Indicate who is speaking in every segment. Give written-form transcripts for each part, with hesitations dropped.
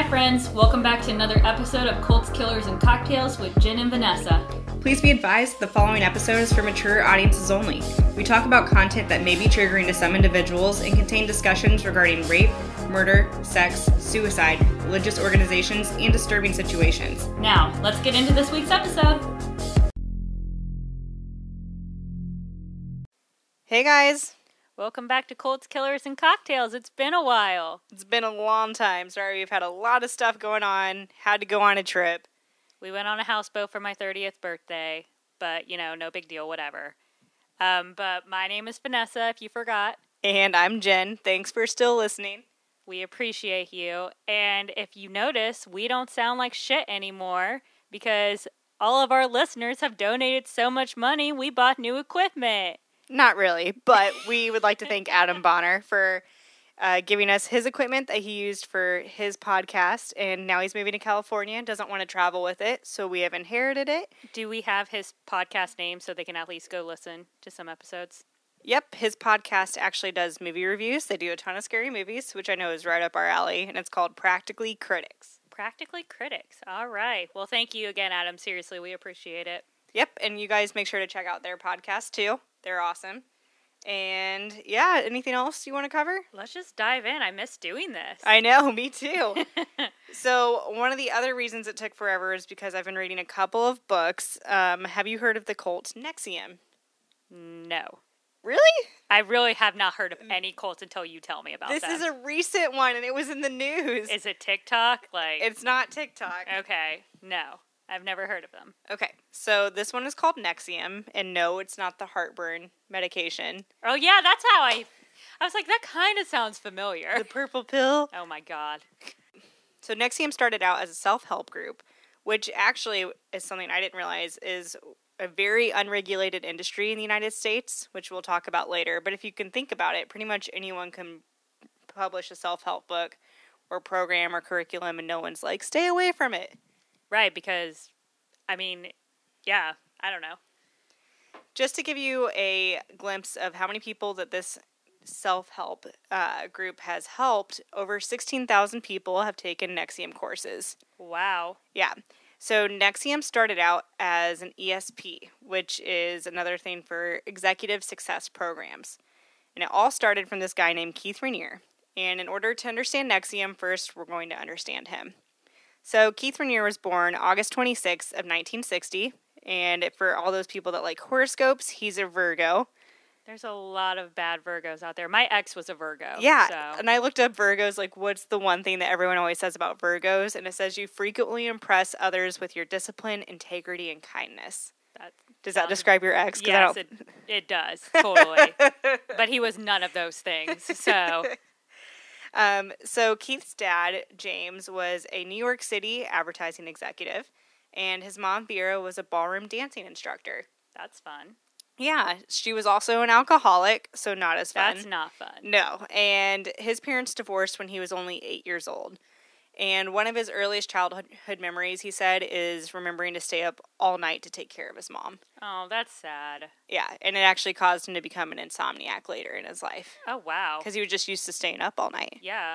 Speaker 1: Hi friends, welcome back to another episode of Colts, Killers, and Cocktails with Jen and Vanessa.
Speaker 2: Please be advised the following episode is for mature audiences only. We talk about content that may be triggering to some individuals and contain discussions regarding rape, murder, sex, suicide, religious organizations, and disturbing situations.
Speaker 1: Now, let's get into this week's episode.
Speaker 2: Hey guys!
Speaker 1: Welcome back to Colts, Killers, and Cocktails. It's been a while.
Speaker 2: It's been a long time. Sorry, we've had a lot of stuff going on. Had to go on a trip.
Speaker 1: We went on a houseboat for my 30th birthday, but, no big deal, whatever. But my name is Vanessa, if you forgot.
Speaker 2: And I'm Jen. Thanks for still listening.
Speaker 1: We appreciate you. And if you notice, we don't sound like shit anymore because all of our listeners have donated so much money, we bought new equipment.
Speaker 2: Not really, but we would like to thank Adam Bonner for giving us his equipment that he used for his podcast, and now he's moving to California and doesn't want to travel with it, so we have inherited it.
Speaker 1: Do we have his podcast name so they can at least go listen to some episodes?
Speaker 2: Yep, his podcast actually does movie reviews. They do a ton of scary movies, which I know is right up our alley, and it's called Practically Critics.
Speaker 1: Practically Critics. All right. Well, thank you again, Adam. Seriously, we appreciate it.
Speaker 2: Yep, and you guys make sure to check out their podcast, too. They're awesome. And, yeah, anything else you want to cover?
Speaker 1: Let's just dive in. I miss doing this.
Speaker 2: I know, me too. So, one of the other reasons it took forever is because I've been reading a couple of books. Have you heard of the cult NXIVM?
Speaker 1: No.
Speaker 2: Really?
Speaker 1: I really have not heard of any cults until you tell me about
Speaker 2: this
Speaker 1: them.
Speaker 2: This is a recent one, and it was in the news.
Speaker 1: Is it TikTok?
Speaker 2: It's not TikTok.
Speaker 1: Okay. No. I've never heard of them.
Speaker 2: Okay, so this one is called NXIVM, and no, it's not the heartburn medication.
Speaker 1: Oh, yeah, that's how I was like, that kind of sounds familiar.
Speaker 2: The purple pill?
Speaker 1: Oh, my God.
Speaker 2: So NXIVM started out as a self-help group, which actually is something I didn't realize is a very unregulated industry in the United States, which we'll talk about later. But if you can think about it, pretty much anyone can publish a self-help book or program or curriculum, and no one's like, stay away from it.
Speaker 1: Right, because, I don't know.
Speaker 2: Just to give you a glimpse of how many people that this self-help group has helped, over 16,000 people have taken NXIVM courses.
Speaker 1: Wow.
Speaker 2: Yeah. So NXIVM started out as an ESP, which is another thing for Executive Success Programs. And it all started from this guy named Keith Raniere. And in order to understand NXIVM, first we're going to understand him. So Keith Raniere was born August 26th of 1960, and for all those people that like horoscopes, he's a Virgo.
Speaker 1: There's a lot of bad Virgos out there. My ex was a Virgo.
Speaker 2: Yeah, and I looked up Virgos, like what's the one thing that everyone always says about Virgos, and it says you frequently impress others with your discipline, integrity, and kindness. Does that describe your ex?
Speaker 1: Yes, it does, totally. But he was none of those things, so...
Speaker 2: So Keith's dad, James, was a New York City advertising executive, and his mom, Vera, was a ballroom dancing instructor.
Speaker 1: That's fun.
Speaker 2: Yeah, she was also an alcoholic, so not as fun.
Speaker 1: That's not fun.
Speaker 2: No, and his parents divorced when he was only 8 years old. And one of his earliest childhood memories, he said, is remembering to stay up all night to take care of his mom.
Speaker 1: Oh, that's sad.
Speaker 2: Yeah, and it actually caused him to become an insomniac later in his life.
Speaker 1: Oh, wow.
Speaker 2: Because he was just used to staying up all night.
Speaker 1: Yeah.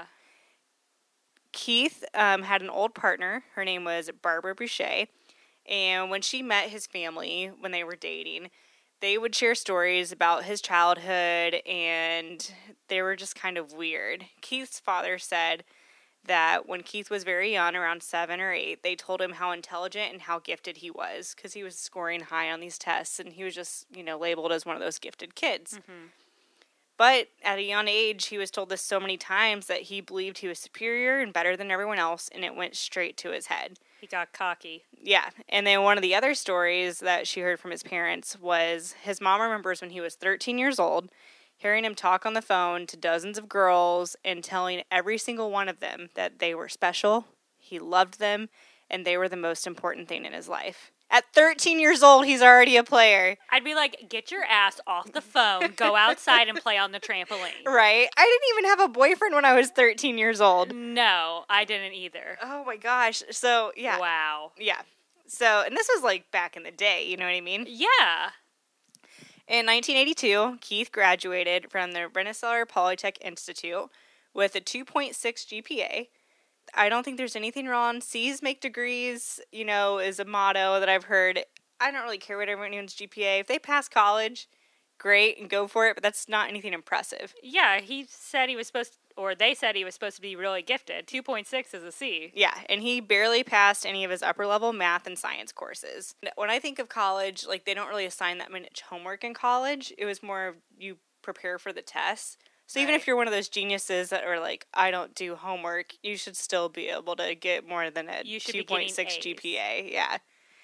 Speaker 2: Keith had an old partner. Her name was Barbara Boucher. And when she met his family, when they were dating, they would share stories about his childhood, and they were just kind of weird. Keith's father said that when Keith was very young, around 7 or 8, they told him how intelligent and how gifted he was because he was scoring high on these tests, and he was just, labeled as one of those gifted kids.
Speaker 1: Mm-hmm.
Speaker 2: But at a young age, he was told this so many times that he believed he was superior and better than everyone else, and it went straight to his head.
Speaker 1: He got cocky.
Speaker 2: Yeah, and then one of the other stories that she heard from his parents was his mom remembers when he was 13 years old, hearing him talk on the phone to dozens of girls and telling every single one of them that they were special, he loved them, and they were the most important thing in his life. At 13 years old, he's already a player.
Speaker 1: I'd be like, get your ass off the phone, go outside and play on the trampoline.
Speaker 2: Right? I didn't even have a boyfriend when I was 13 years old.
Speaker 1: No, I didn't either.
Speaker 2: Oh my gosh. So, yeah.
Speaker 1: Wow.
Speaker 2: Yeah. So, and this was like back in the day, you know what I mean?
Speaker 1: Yeah.
Speaker 2: In 1982, Keith graduated from the Rensselaer Polytech Institute with a 2.6 GPA, I don't think there's anything wrong. C's make degrees, is a motto that I've heard. I don't really care what anyone's GPA. If they pass college, great, and go for it, but that's not anything impressive.
Speaker 1: Yeah, he said he was supposed to, or they said he was supposed to be really gifted. 2.6 is a C.
Speaker 2: Yeah, and he barely passed any of his upper-level math and science courses. When I think of college, they don't really assign that much homework in college. It was more you prepare for the tests. So even if you're one of those geniuses that are like, I don't do homework, you should still be able to get more than a 2.6 GPA. Yeah.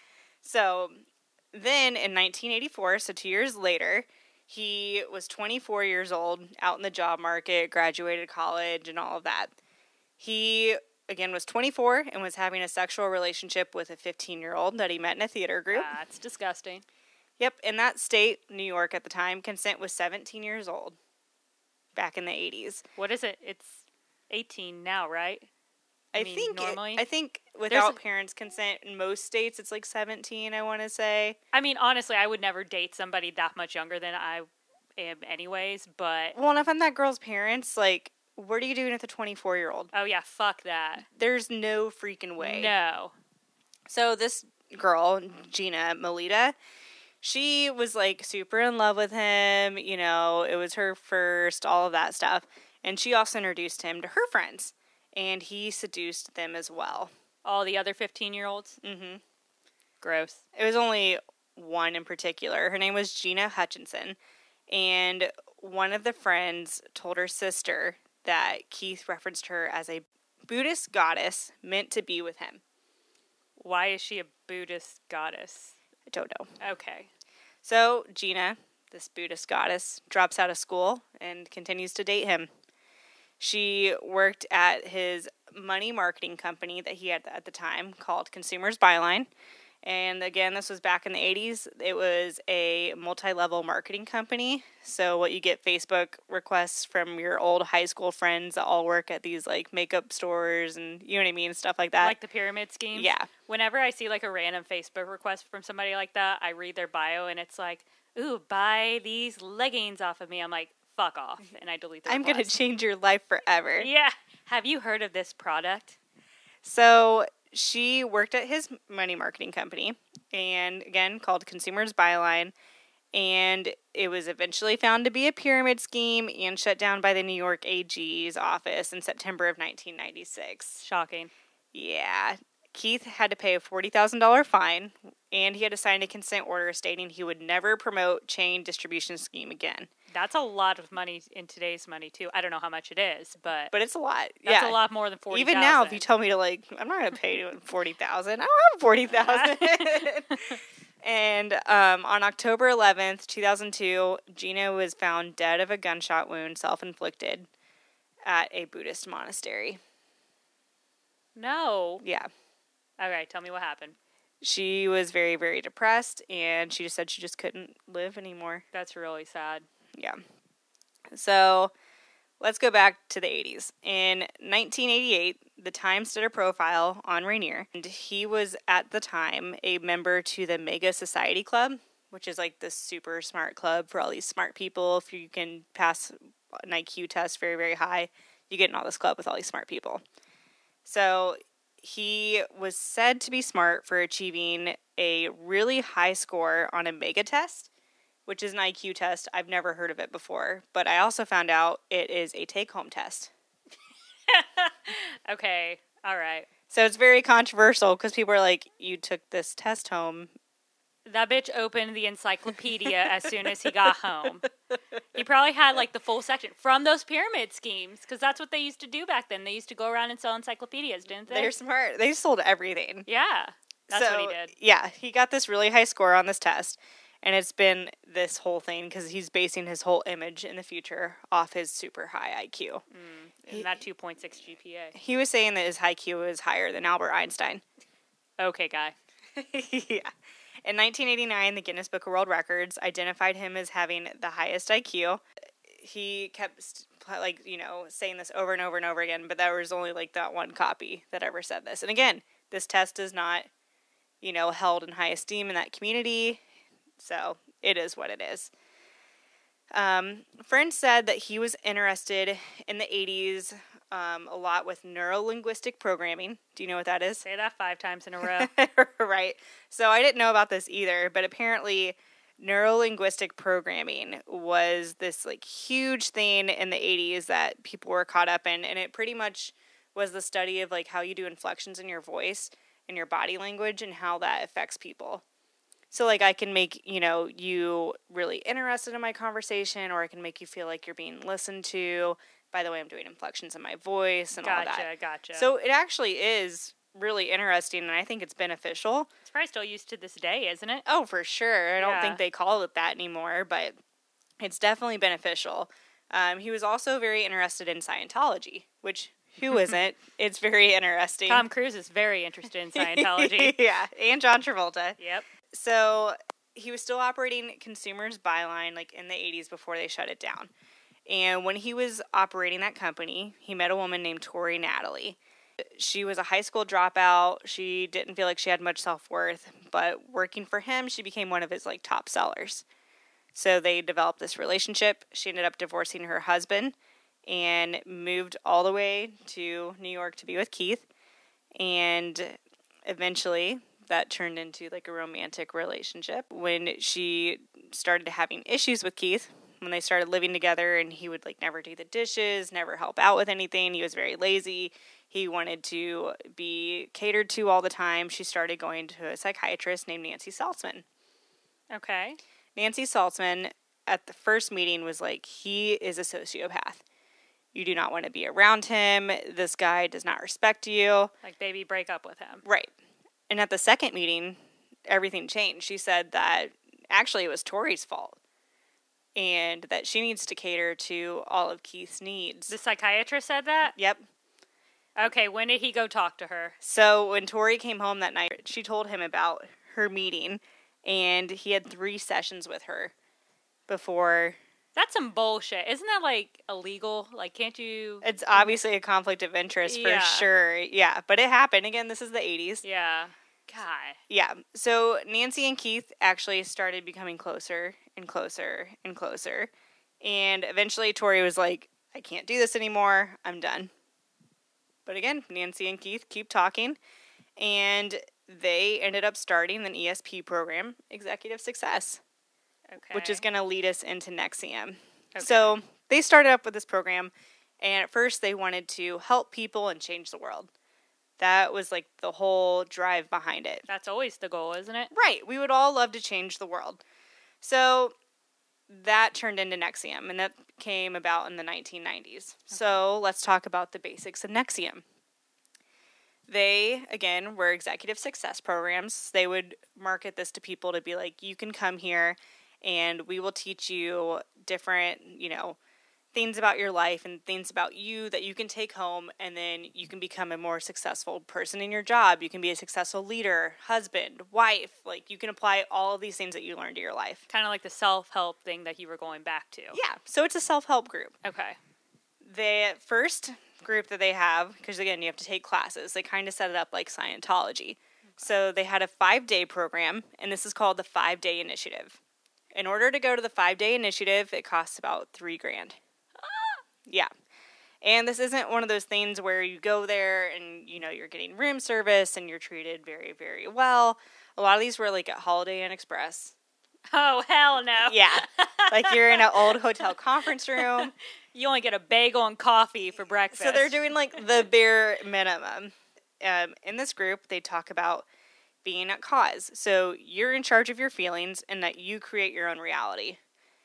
Speaker 2: So then in 1984, so 2 years later, he was 24 years old, out in the job market, graduated college, and all of that. He, again, was 24 and was having a sexual relationship with a 15-year-old that he met in a theater group.
Speaker 1: That's disgusting.
Speaker 2: Yep, in that state, New York at the time, consent was 17 years old back in the 80s.
Speaker 1: What is it? It's 18 now, right?
Speaker 2: I think without parents' consent in most states, it's 17, I want to say.
Speaker 1: I mean, honestly, I would never date somebody that much younger than I am anyways, but...
Speaker 2: Well, and if I'm that girl's parents, what are you doing with a 24-year-old?
Speaker 1: Oh, yeah, fuck that.
Speaker 2: There's no freaking way.
Speaker 1: No.
Speaker 2: So this girl, Gina Melita, she was, super in love with him. It was her first, all of that stuff. And she also introduced him to her friends. And he seduced them as well.
Speaker 1: All the other 15-year-olds?
Speaker 2: Mm-hmm.
Speaker 1: Gross.
Speaker 2: It was only one in particular. Her name was Gina Hutchinson. And one of the friends told her sister that Keith referenced her as a Buddhist goddess meant to be with him.
Speaker 1: Why is she a Buddhist goddess?
Speaker 2: I don't know.
Speaker 1: Okay.
Speaker 2: So Gina, this Buddhist goddess, drops out of school and continues to date him. She worked at his money marketing company that he had at the time called Consumers Byline. And again, this was back in the 80s. It was a multi-level marketing company. So what you get Facebook requests from your old high school friends that all work at these makeup stores and you know what I mean, stuff like that.
Speaker 1: Like the pyramid scheme?
Speaker 2: Yeah.
Speaker 1: Whenever I see a random Facebook request from somebody like that, I read their bio and it's ooh, buy these leggings off of me. I'm like, fuck off, and I delete the request.
Speaker 2: I'm going to change your life forever.
Speaker 1: Yeah. Have you heard of this product?
Speaker 2: So she worked at his money marketing company, and again, called Consumers Byline, and it was eventually found to be a pyramid scheme and shut down by the New York AG's office in September of 1996.
Speaker 1: Shocking.
Speaker 2: Yeah. Keith had to pay a $40,000 fine, and he had to sign a consent order stating he would never promote chain distribution scheme again.
Speaker 1: That's a lot of money in today's money, too. I don't know how much it is, but
Speaker 2: it's a lot.
Speaker 1: That's a lot more than $40,000.
Speaker 2: Even now, if you tell me to, I'm not going to pay you $40,000. I don't have $40,000. And on October 11th, 2002, Gina was found dead of a gunshot wound, self-inflicted, at a Buddhist monastery.
Speaker 1: No.
Speaker 2: Yeah.
Speaker 1: Okay, tell me what happened.
Speaker 2: She was very, very depressed, and she just said she just couldn't live anymore.
Speaker 1: That's really sad.
Speaker 2: Yeah. So let's go back to the 80s. In 1988, the Times did a profile on Rainier, and he was at the time a member to the Mega Society Club, which is this super smart club for all these smart people. If you can pass an IQ test very, very high, you get in all this club with all these smart people. So he was said to be smart for achieving a really high score on a mega test, which is an IQ test. I've never heard of it before, but I also found out it is a take-home test.
Speaker 1: Okay, all right.
Speaker 2: So it's very controversial because people are like, you took this test home.
Speaker 1: That bitch opened the encyclopedia as soon as he got home. He probably had the full section from those pyramid schemes because that's what they used to do back then. They used to go around and sell encyclopedias, didn't they?
Speaker 2: They're smart. They sold everything.
Speaker 1: Yeah, that's what he did.
Speaker 2: Yeah, he got this really high score on this test, and it's been this whole thing because he's basing his whole image in the future off his super high IQ.
Speaker 1: And that 2.6 GPA.
Speaker 2: He was saying that his IQ is higher than Albert Einstein.
Speaker 1: Okay, guy.
Speaker 2: Yeah. In 1989, the Guinness Book of World Records identified him as having the highest IQ. He kept, saying this over and over and over again, but there was only, that one copy that ever said this. And again, this test is not, held in high esteem in that community, so it is what it is. Friend said that he was interested in the 80s a lot with neuro-linguistic programming. Do you know what that is?
Speaker 1: Say that 5 times in a row.
Speaker 2: Right. So I didn't know about this either, but apparently neuro-linguistic programming was this like huge thing in the 80s that people were caught up in, and it pretty much was the study of like how you do inflections in your voice and your body language and how that affects people. So like I can make, you really interested in my conversation, or I can make you feel like you're being listened to. By the way, I'm doing inflections in my voice and all that.
Speaker 1: Gotcha.
Speaker 2: So it actually is really interesting, and I think it's beneficial.
Speaker 1: It's probably still used to this day, isn't it?
Speaker 2: Oh, for sure. I don't think they call it that anymore, but it's definitely beneficial. He was also very interested in Scientology, which who isn't? It's very interesting.
Speaker 1: Tom Cruise is very interested in Scientology.
Speaker 2: Yeah, and John Travolta.
Speaker 1: Yep.
Speaker 2: So he was still operating Consumers Byline like in the 80s before they shut it down. And when he was operating that company, he met a woman named Tori Natalie. She was a high school dropout. She didn't feel like she had much self-worth, but working for him, she became one of his like top sellers. So they developed this relationship. She ended up divorcing her husband and moved all the way to New York to be with Keith. And eventually that turned into like a romantic relationship. When she started having issues with Keith, when they started living together, and he would like never do the dishes, never help out with anything. He was very lazy. He wanted to be catered to all the time. She started going to a psychiatrist named Nancy Saltzman.
Speaker 1: Okay.
Speaker 2: Nancy Saltzman at the first meeting was like, he is a sociopath. You do not want to be around him. This guy does not respect you.
Speaker 1: Like, baby, break up with him.
Speaker 2: Right. And at the second meeting, everything changed. She said that actually it was Tori's fault, and that she needs to cater to all of Keith's needs.
Speaker 1: The psychiatrist said that?
Speaker 2: Yep.
Speaker 1: Okay, when did he go talk to her?
Speaker 2: So when Tori came home that night, she told him about her meeting, and he had 3 sessions with her before.
Speaker 1: That's some bullshit. Isn't that, like, illegal? Like, can't you...
Speaker 2: It's obviously a conflict of interest for sure. Yeah, but it happened. Again, this is the 80s.
Speaker 1: Yeah. God.
Speaker 2: Yeah. So Nancy and Keith actually started becoming closer and closer and closer. And eventually Tori was like, I can't do this anymore. I'm done. But again, Nancy and Keith keep talking. And they ended up starting an ESP program, Executive Success. Okay. Which is going to lead us into NXIVM. Okay. So they started up with this program. And at first they wanted to help people and change the world. That was like the whole drive behind it.
Speaker 1: That's always the goal, isn't it?
Speaker 2: Right. We would all love to change the world. So that turned into NXIVM, and that came about in the 1990s. Okay. So let's talk about the basics of NXIVM. They, again, were executive success programs. They would market this to people to be like, you can come here and we will teach you different, things about your life and things about you that you can take home, and then you can become a more successful person in your job. You can be a successful leader, husband, wife. Like, you can apply all of these things that you learned to your life.
Speaker 1: Kind of like the self-help thing that you were going back to.
Speaker 2: Yeah, so it's a self-help group.
Speaker 1: Okay.
Speaker 2: The first group that they have, because again, you have to take classes, they kind of set it up like Scientology. Okay. So they had a 5-day program, and this is called the 5-Day Initiative. In order to go to the 5-Day Initiative, it costs about $3,000. Yeah. And this isn't one of those things where you go there and, you're getting room service and you're treated very, very well. A lot of these were like at Holiday Inn Express.
Speaker 1: Oh, hell no.
Speaker 2: Yeah. Like you're in an old hotel conference room.
Speaker 1: You only get a bagel and coffee for breakfast.
Speaker 2: So they're doing like the bare minimum. In this group, they talk about being at cause. So you're in charge of your feelings and that you create your own reality.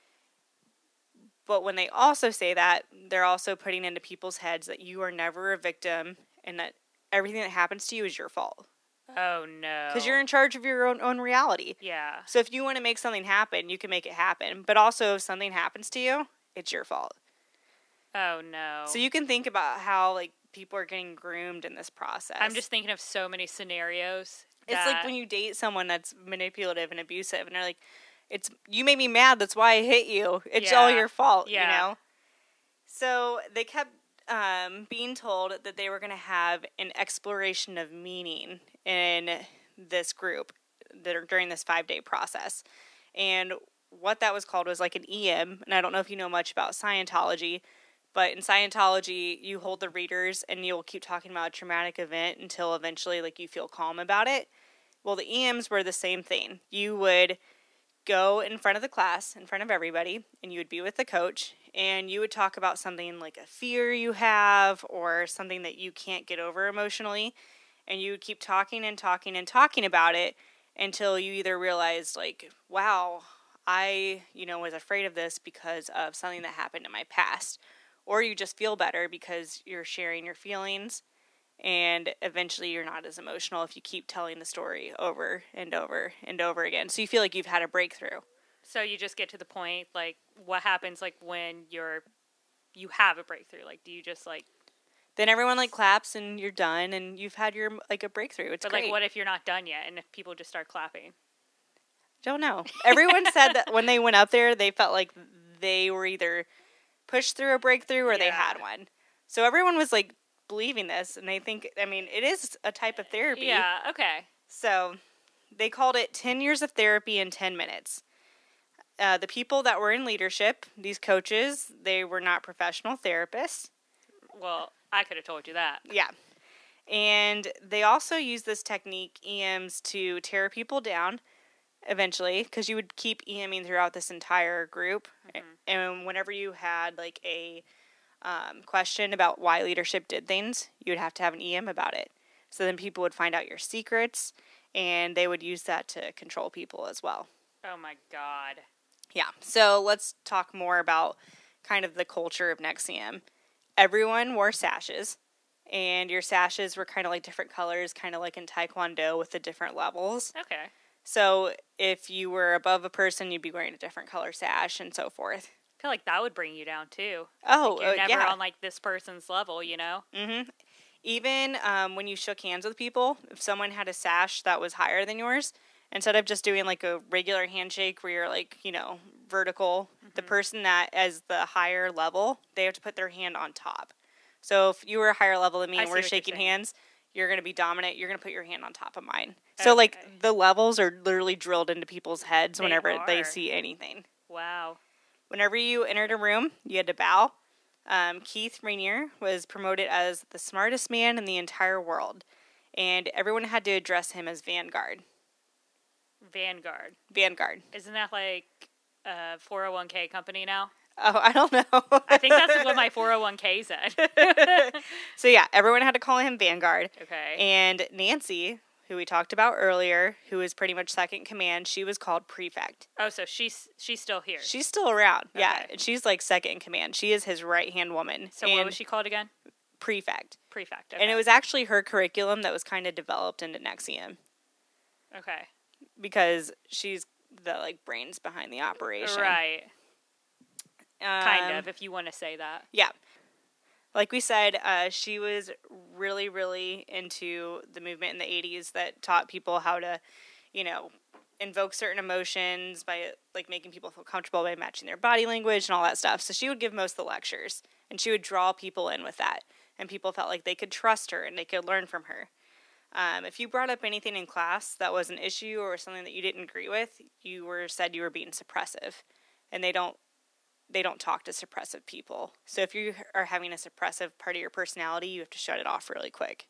Speaker 2: But when they also say that, they're also putting into people's heads that you are never a victim and that everything that happens to you is your fault.
Speaker 1: Oh, no.
Speaker 2: Because you're in charge of your own reality.
Speaker 1: Yeah.
Speaker 2: So if you want to make something happen, you can make it happen. But also, if something happens to you, it's your fault.
Speaker 1: Oh, no.
Speaker 2: So you can think about how, like, people are getting groomed in this process.
Speaker 1: I'm just thinking of so many scenarios.
Speaker 2: It's like when you date someone that's manipulative and abusive, and they're like, you made me mad, that's why I hit you. It's all your fault, So they kept being told that they were going to have an exploration of meaning in this group during this 5-day process. And what that was called was like an EM, and I don't know if you know much about Scientology, but in Scientology, you hold the readers and you'll keep talking about a traumatic event until eventually like you feel calm about it. Well, the EMs were the same thing. You would go in front of the class, in front of everybody, and you would be with the coach, and you would talk about something like a fear you have or something that you can't get over emotionally, and you would keep talking and talking and talking about it until you either realized, like, wow, I, was afraid of this because of something that happened in my past, or you just feel better because you're sharing your feelings. And eventually you're not as emotional if you keep telling the story over and over and over again. So you feel like you've had a breakthrough.
Speaker 1: So you just get to the point, like, what happens, like, when you have a breakthrough? Like, do you just, like...
Speaker 2: Then everyone, like, claps and you're done and you've had your, like, a breakthrough. It's great.
Speaker 1: But, like, what if you're not done yet and if people just start clapping?
Speaker 2: Don't know. Everyone said that when they went up there, they felt like they were either pushed through a breakthrough or they had one. So everyone was, like, believing this, and they think, it is a type of therapy.
Speaker 1: Yeah, okay.
Speaker 2: So they called it 10 years of therapy in 10 minutes. The people that were in leadership, these coaches, they were not professional therapists.
Speaker 1: Well, I could have told you that.
Speaker 2: Yeah. And they also used this technique, EMs, to tear people down eventually, because you would keep EMing throughout this entire group. Mm-hmm. And whenever you had, like, a question about why leadership did things, you would have to have an EM about it. So then people would find out your secrets, and they would use that to control people as well.
Speaker 1: Oh my God.
Speaker 2: Yeah. So let's talk more about kind of the culture of NXIVM. Everyone wore sashes, and your sashes were kind of like different colors, kind of like in Taekwondo with the different levels.
Speaker 1: Okay.
Speaker 2: So if you were above a person, you'd be wearing a different color sash and so forth.
Speaker 1: I feel like that would bring you down, too.
Speaker 2: Oh,
Speaker 1: like you're never
Speaker 2: yeah.
Speaker 1: on, like, this person's level,
Speaker 2: Mm-hmm. Even when you shook hands with people, if someone had a sash that was higher than yours, instead of just doing, like, a regular handshake where you're, like, vertical, the person that is the higher level, they have to put their hand on top. So if you were a higher level than me and we're shaking hands, you're going to be dominant. You're going to put your hand on top of mine. So, like, the levels are literally drilled into people's heads whenever they see anything.
Speaker 1: Wow.
Speaker 2: Whenever you entered a room, you had to bow. Keith Rainier was promoted as the smartest man in the entire world, and everyone had to address him as Vanguard.
Speaker 1: Vanguard.
Speaker 2: Isn't
Speaker 1: that like a 401k company now?
Speaker 2: Oh, I don't know.
Speaker 1: I think that's what my 401k said.
Speaker 2: So, yeah, everyone had to call him Vanguard.
Speaker 1: Okay.
Speaker 2: And Nancy, who we talked about earlier, who is pretty much second command, she was called Prefect.
Speaker 1: Oh, so she's still here.
Speaker 2: She's still around. Okay. Yeah, and she's like second in command. She is his right-hand woman.
Speaker 1: So what was she called again?
Speaker 2: Prefect.
Speaker 1: Okay.
Speaker 2: And it was actually her curriculum that was kind of developed into NXIVM.
Speaker 1: Okay.
Speaker 2: Because she's the, like, brains behind the operation.
Speaker 1: Right. Kind of, if you want to say that.
Speaker 2: Yeah. Like we said, she was really, really into the movement in the 80s that taught people how to, invoke certain emotions by, like, making people feel comfortable by matching their body language and all that stuff. So she would give most of the lectures, and she would draw people in with that. And people felt like they could trust her and they could learn from her. If you brought up anything in class that was an issue or something that you didn't agree with, you were said you were being suppressive. And they don't talk to suppressive people. So if you are having a suppressive part of your personality, you have to shut it off really quick.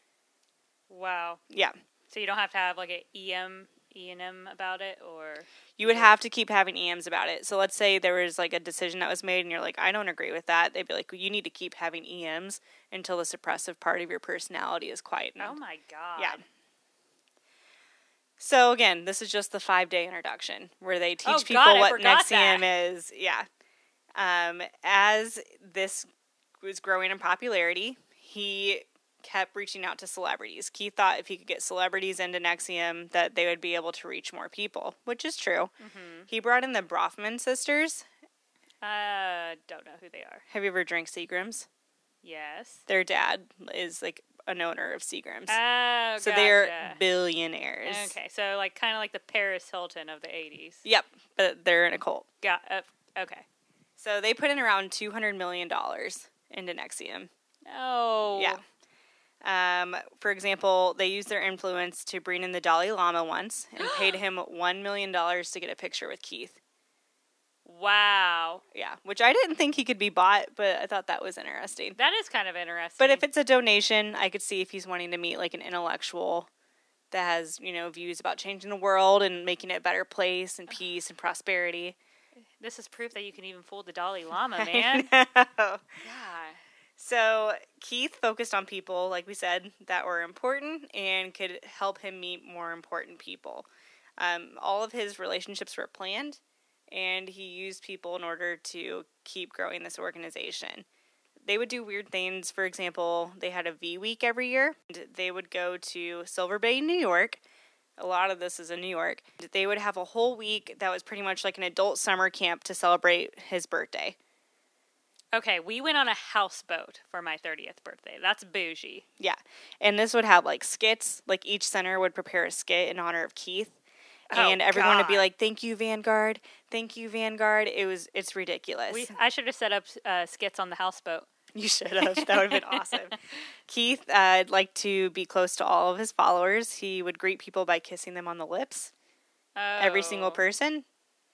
Speaker 1: Wow.
Speaker 2: Yeah.
Speaker 1: So you don't have to have like an E&M about it, or?
Speaker 2: You would have to keep having EMs about it. So let's say there was like a decision that was made and you're like, I don't agree with that. They'd be like, well, you need to keep having EMs until the suppressive part of your personality is quietened.
Speaker 1: Oh my God.
Speaker 2: Yeah. So again, this is just the 5-day introduction where they teach people what NXIVM is. Yeah. As this was growing in popularity, he kept reaching out to celebrities. Keith thought if he could get celebrities into NXIVM that they would be able to reach more people, which is true. Mm-hmm. He brought in the Brofman sisters.
Speaker 1: Don't know who they are.
Speaker 2: Have you ever drank Seagram's?
Speaker 1: Yes.
Speaker 2: Their dad is like an owner of Seagram's.
Speaker 1: Oh,
Speaker 2: so they're billionaires.
Speaker 1: Okay, so like kind of like the Paris Hilton of the 80s.
Speaker 2: Yep, but they're in a cult.
Speaker 1: Okay.
Speaker 2: So they put in around $200 million into NXIVM.
Speaker 1: Oh.
Speaker 2: Yeah. For example, they used their influence to bring in the Dalai Lama once and paid him $1 million to get a picture with Keith.
Speaker 1: Wow.
Speaker 2: Yeah, which I didn't think he could be bought, but I thought that was interesting.
Speaker 1: That is kind of interesting.
Speaker 2: But if it's a donation, I could see if he's wanting to meet like an intellectual that has, views about changing the world and making it a better place and peace and prosperity.
Speaker 1: This is proof that you can even fool the Dalai Lama, man.
Speaker 2: I know.
Speaker 1: Yeah.
Speaker 2: So Keith focused on people, like we said, that were important and could help him meet more important people. All of his relationships were planned, and he used people in order to keep growing this organization. They would do weird things. For example, they had a V Week every year. They would go to Silver Bay, New York. A lot of this is in New York. They would have a whole week that was pretty much like an adult summer camp to celebrate his birthday.
Speaker 1: Okay, we went on a houseboat for my 30th birthday. That's bougie.
Speaker 2: Yeah. And this would have like skits. Like each center would prepare a skit in honor of Keith. And everyone would be like, "Thank you, Vanguard. Thank you, Vanguard." It's ridiculous.
Speaker 1: I should have set up skits on the houseboat.
Speaker 2: You should have. That would have been awesome. Keith liked to be close to all of his followers. He would greet people by kissing them on the lips.
Speaker 1: Oh.
Speaker 2: Every single person.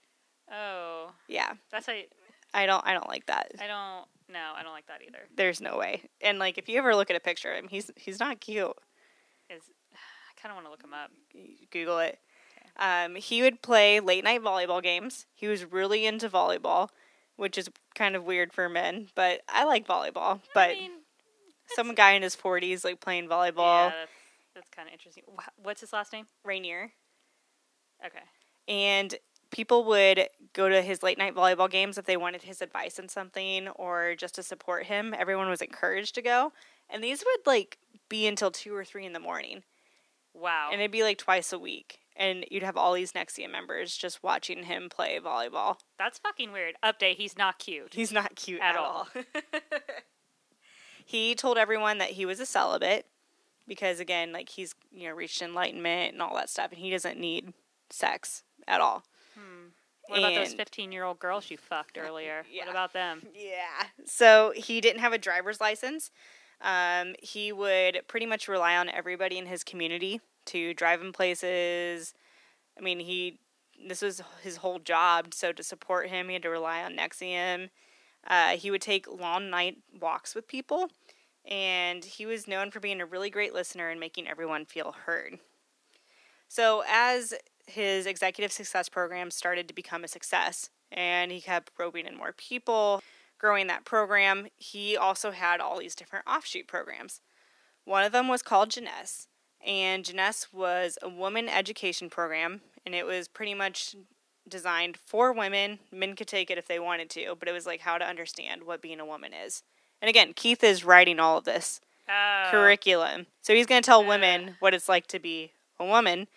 Speaker 1: Oh.
Speaker 2: Yeah.
Speaker 1: That's how
Speaker 2: I don't like that.
Speaker 1: I don't like that either.
Speaker 2: There's no way. And like if you ever look at a picture of him, he's not cute.
Speaker 1: I kind of want to look him up.
Speaker 2: Google it. He would play late night volleyball games. He was really into volleyball, which is kind of weird for men, but I like volleyball. But some guy in his 40s like playing volleyball.
Speaker 1: Yeah, that's kind of interesting. What's his last name?
Speaker 2: Rainier.
Speaker 1: Okay.
Speaker 2: And people would go to his late night volleyball games if they wanted his advice on something or just to support him. Everyone was encouraged to go. And these would like be until 2 or 3 in the morning.
Speaker 1: Wow.
Speaker 2: And it'd be like twice a week. And you'd have all these NXIVM members just watching him play volleyball.
Speaker 1: That's fucking weird. Update, he's not cute.
Speaker 2: He's not cute at all. He told everyone that he was a celibate because, again, like he's, reached enlightenment and all that stuff. And he doesn't need sex at all.
Speaker 1: What about those 15-year-old girls you fucked earlier?
Speaker 2: Yeah.
Speaker 1: What about them?
Speaker 2: Yeah. So he didn't have a driver's license. He would pretty much rely on everybody in his community to drive him places. I mean, this was his whole job, so to support him, he had to rely on NXIVM. He would take long night walks with people, and he was known for being a really great listener and making everyone feel heard. So as his executive success program started to become a success, and he kept roping in more people, growing that program, he also had all these different offshoot programs. One of them was called Jeunesse. And Jeunesse was a woman education program, and it was pretty much designed for women. Men could take it if they wanted to, but it was like how to understand what being a woman is. And again, Keith is writing all of this curriculum. So he's going to tell women what it's like to be a woman.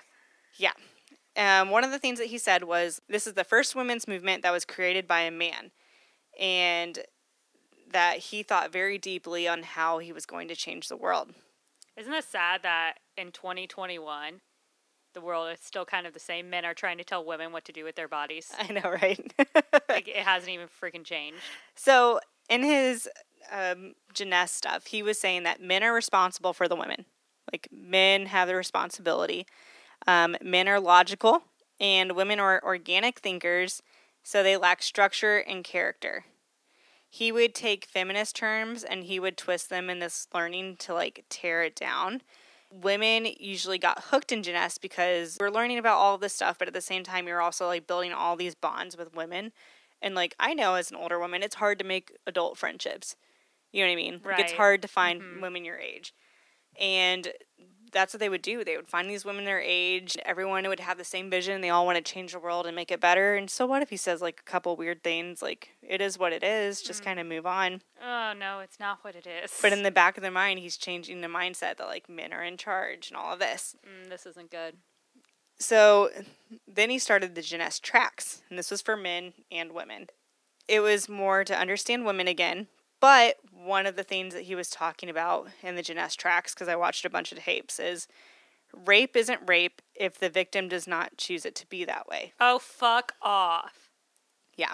Speaker 2: Yeah. One of the things that he said was, this is the first women's movement that was created by a man. And that he thought very deeply on how he was going to change the world.
Speaker 1: Isn't it sad that in 2021, the world is still kind of the same? Men are trying to tell women what to do with their bodies.
Speaker 2: I know, right?
Speaker 1: Like, it hasn't even freaking changed.
Speaker 2: So, in his Jeunesse stuff, he was saying that men are responsible for the women. Like, men have the responsibility. Men are logical, and women are organic thinkers, so they lack structure and character. He would take feminist terms and he would twist them in this learning to like tear it down. Women usually got hooked in Jeunesse because we're learning about all of this stuff, but at the same time, you're also like building all these bonds with women. And like, I know as an older woman, it's hard to make adult friendships. You know what I mean?
Speaker 1: Right.
Speaker 2: Like, it's hard to find women your age. And that's what they would do. They would find these women their age. Everyone would have the same vision. They all want to change the world and make it better. And so what if he says like a couple weird things? Like, it is what it is. Just kind of move on.
Speaker 1: Oh, no, it's not what it is.
Speaker 2: But in the back of their mind, he's changing the mindset that like men are in charge and all of this.
Speaker 1: This isn't good.
Speaker 2: So then he started the Jeunesse Tracks. And this was for men and women. It was more to understand women again. But one of the things that he was talking about in the Jeunesse Tracks, because I watched a bunch of tapes, is rape isn't rape if the victim does not choose it to be that way.
Speaker 1: Oh, fuck off.
Speaker 2: Yeah.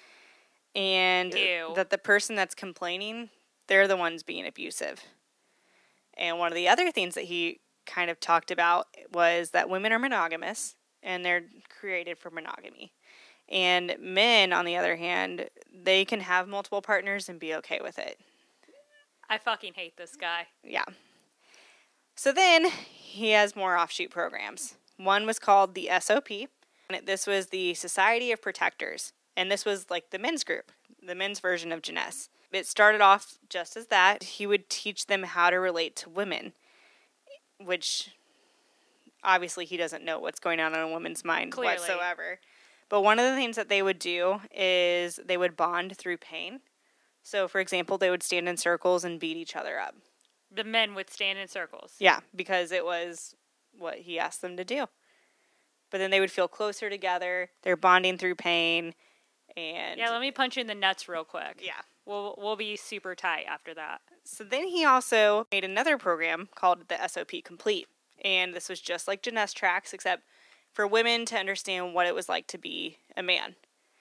Speaker 2: And
Speaker 1: Ew.
Speaker 2: that the person that's complaining, they're the ones being abusive. And one of the other things that he kind of talked about was that women are monogamous and they're created for monogamy. And men, on the other hand, they can have multiple partners and be okay with it.
Speaker 1: I fucking hate this guy.
Speaker 2: Yeah. So then he has more offshoot programs. One was called the SOP. And this was the Society of Protectors. And this was like the men's group, the men's version of Jeunesse. It started off just as that. He would teach them how to relate to women, which obviously he doesn't know what's going on in a woman's mind
Speaker 1: Clearly.
Speaker 2: whatsoever. But one of the things that they would do is they would bond through pain. So, for example, they would stand in circles and beat each other up.
Speaker 1: The men would stand in circles.
Speaker 2: Yeah, because it was what he asked them to do. But then they would feel closer together. They're bonding through pain. And
Speaker 1: Yeah, let me punch you in the nuts real quick.
Speaker 2: yeah.
Speaker 1: We'll be super tight after that.
Speaker 2: So then he also made another program called the SOP Complete. And this was just like Jeunesse Tracks, except for women to understand what it was like to be a man.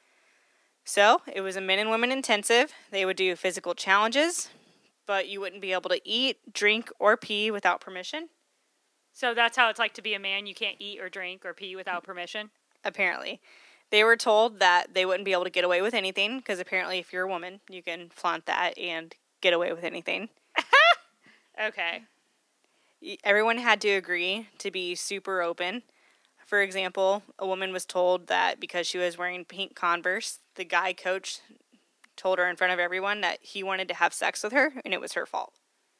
Speaker 2: So it was a men and women intensive. They would do physical challenges, but you wouldn't be able to eat, drink, or pee without permission,
Speaker 1: So that's how it's like to be a man. You can't eat or drink or pee without permission.
Speaker 2: apparently. They were told that they wouldn't be able to get away with anything, because apparently if you're a woman, you can flaunt that and get away with anything.
Speaker 1: Okay.
Speaker 2: Everyone had to agree to be super open. For example, a woman was told that because she was wearing pink Converse, the guy coach told her in front of everyone that he wanted to have sex with her and it was her fault.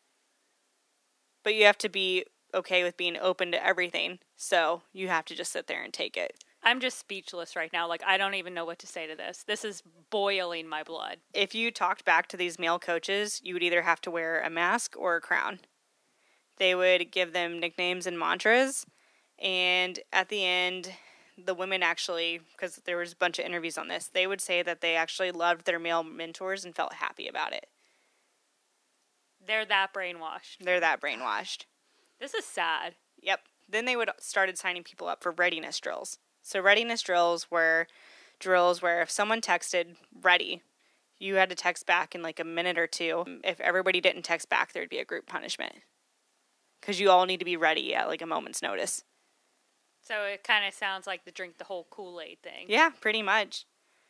Speaker 2: But you have to be okay with being open to everything, so you have to just sit there and take it.
Speaker 1: I'm just speechless right now. Like, I don't even know what to say to this. This is boiling my blood.
Speaker 2: If you talked back to these male coaches, you would either have to wear a mask or a crown. They would give them nicknames and mantras. And at the end, the women actually, because there was a bunch of interviews on this, they would say that they actually loved their male mentors and felt happy about it.
Speaker 1: They're that brainwashed.
Speaker 2: They're that brainwashed.
Speaker 1: This is sad.
Speaker 2: Yep. Then they would started signing people up for readiness drills. So readiness drills were drills where if someone texted ready, you had to text back in like a minute or two. If everybody didn't text back, there'd be a group punishment, because you all need to be ready at like a moment's notice.
Speaker 1: So it kind of sounds like the drink the whole Kool-Aid thing.
Speaker 2: Yeah, pretty much.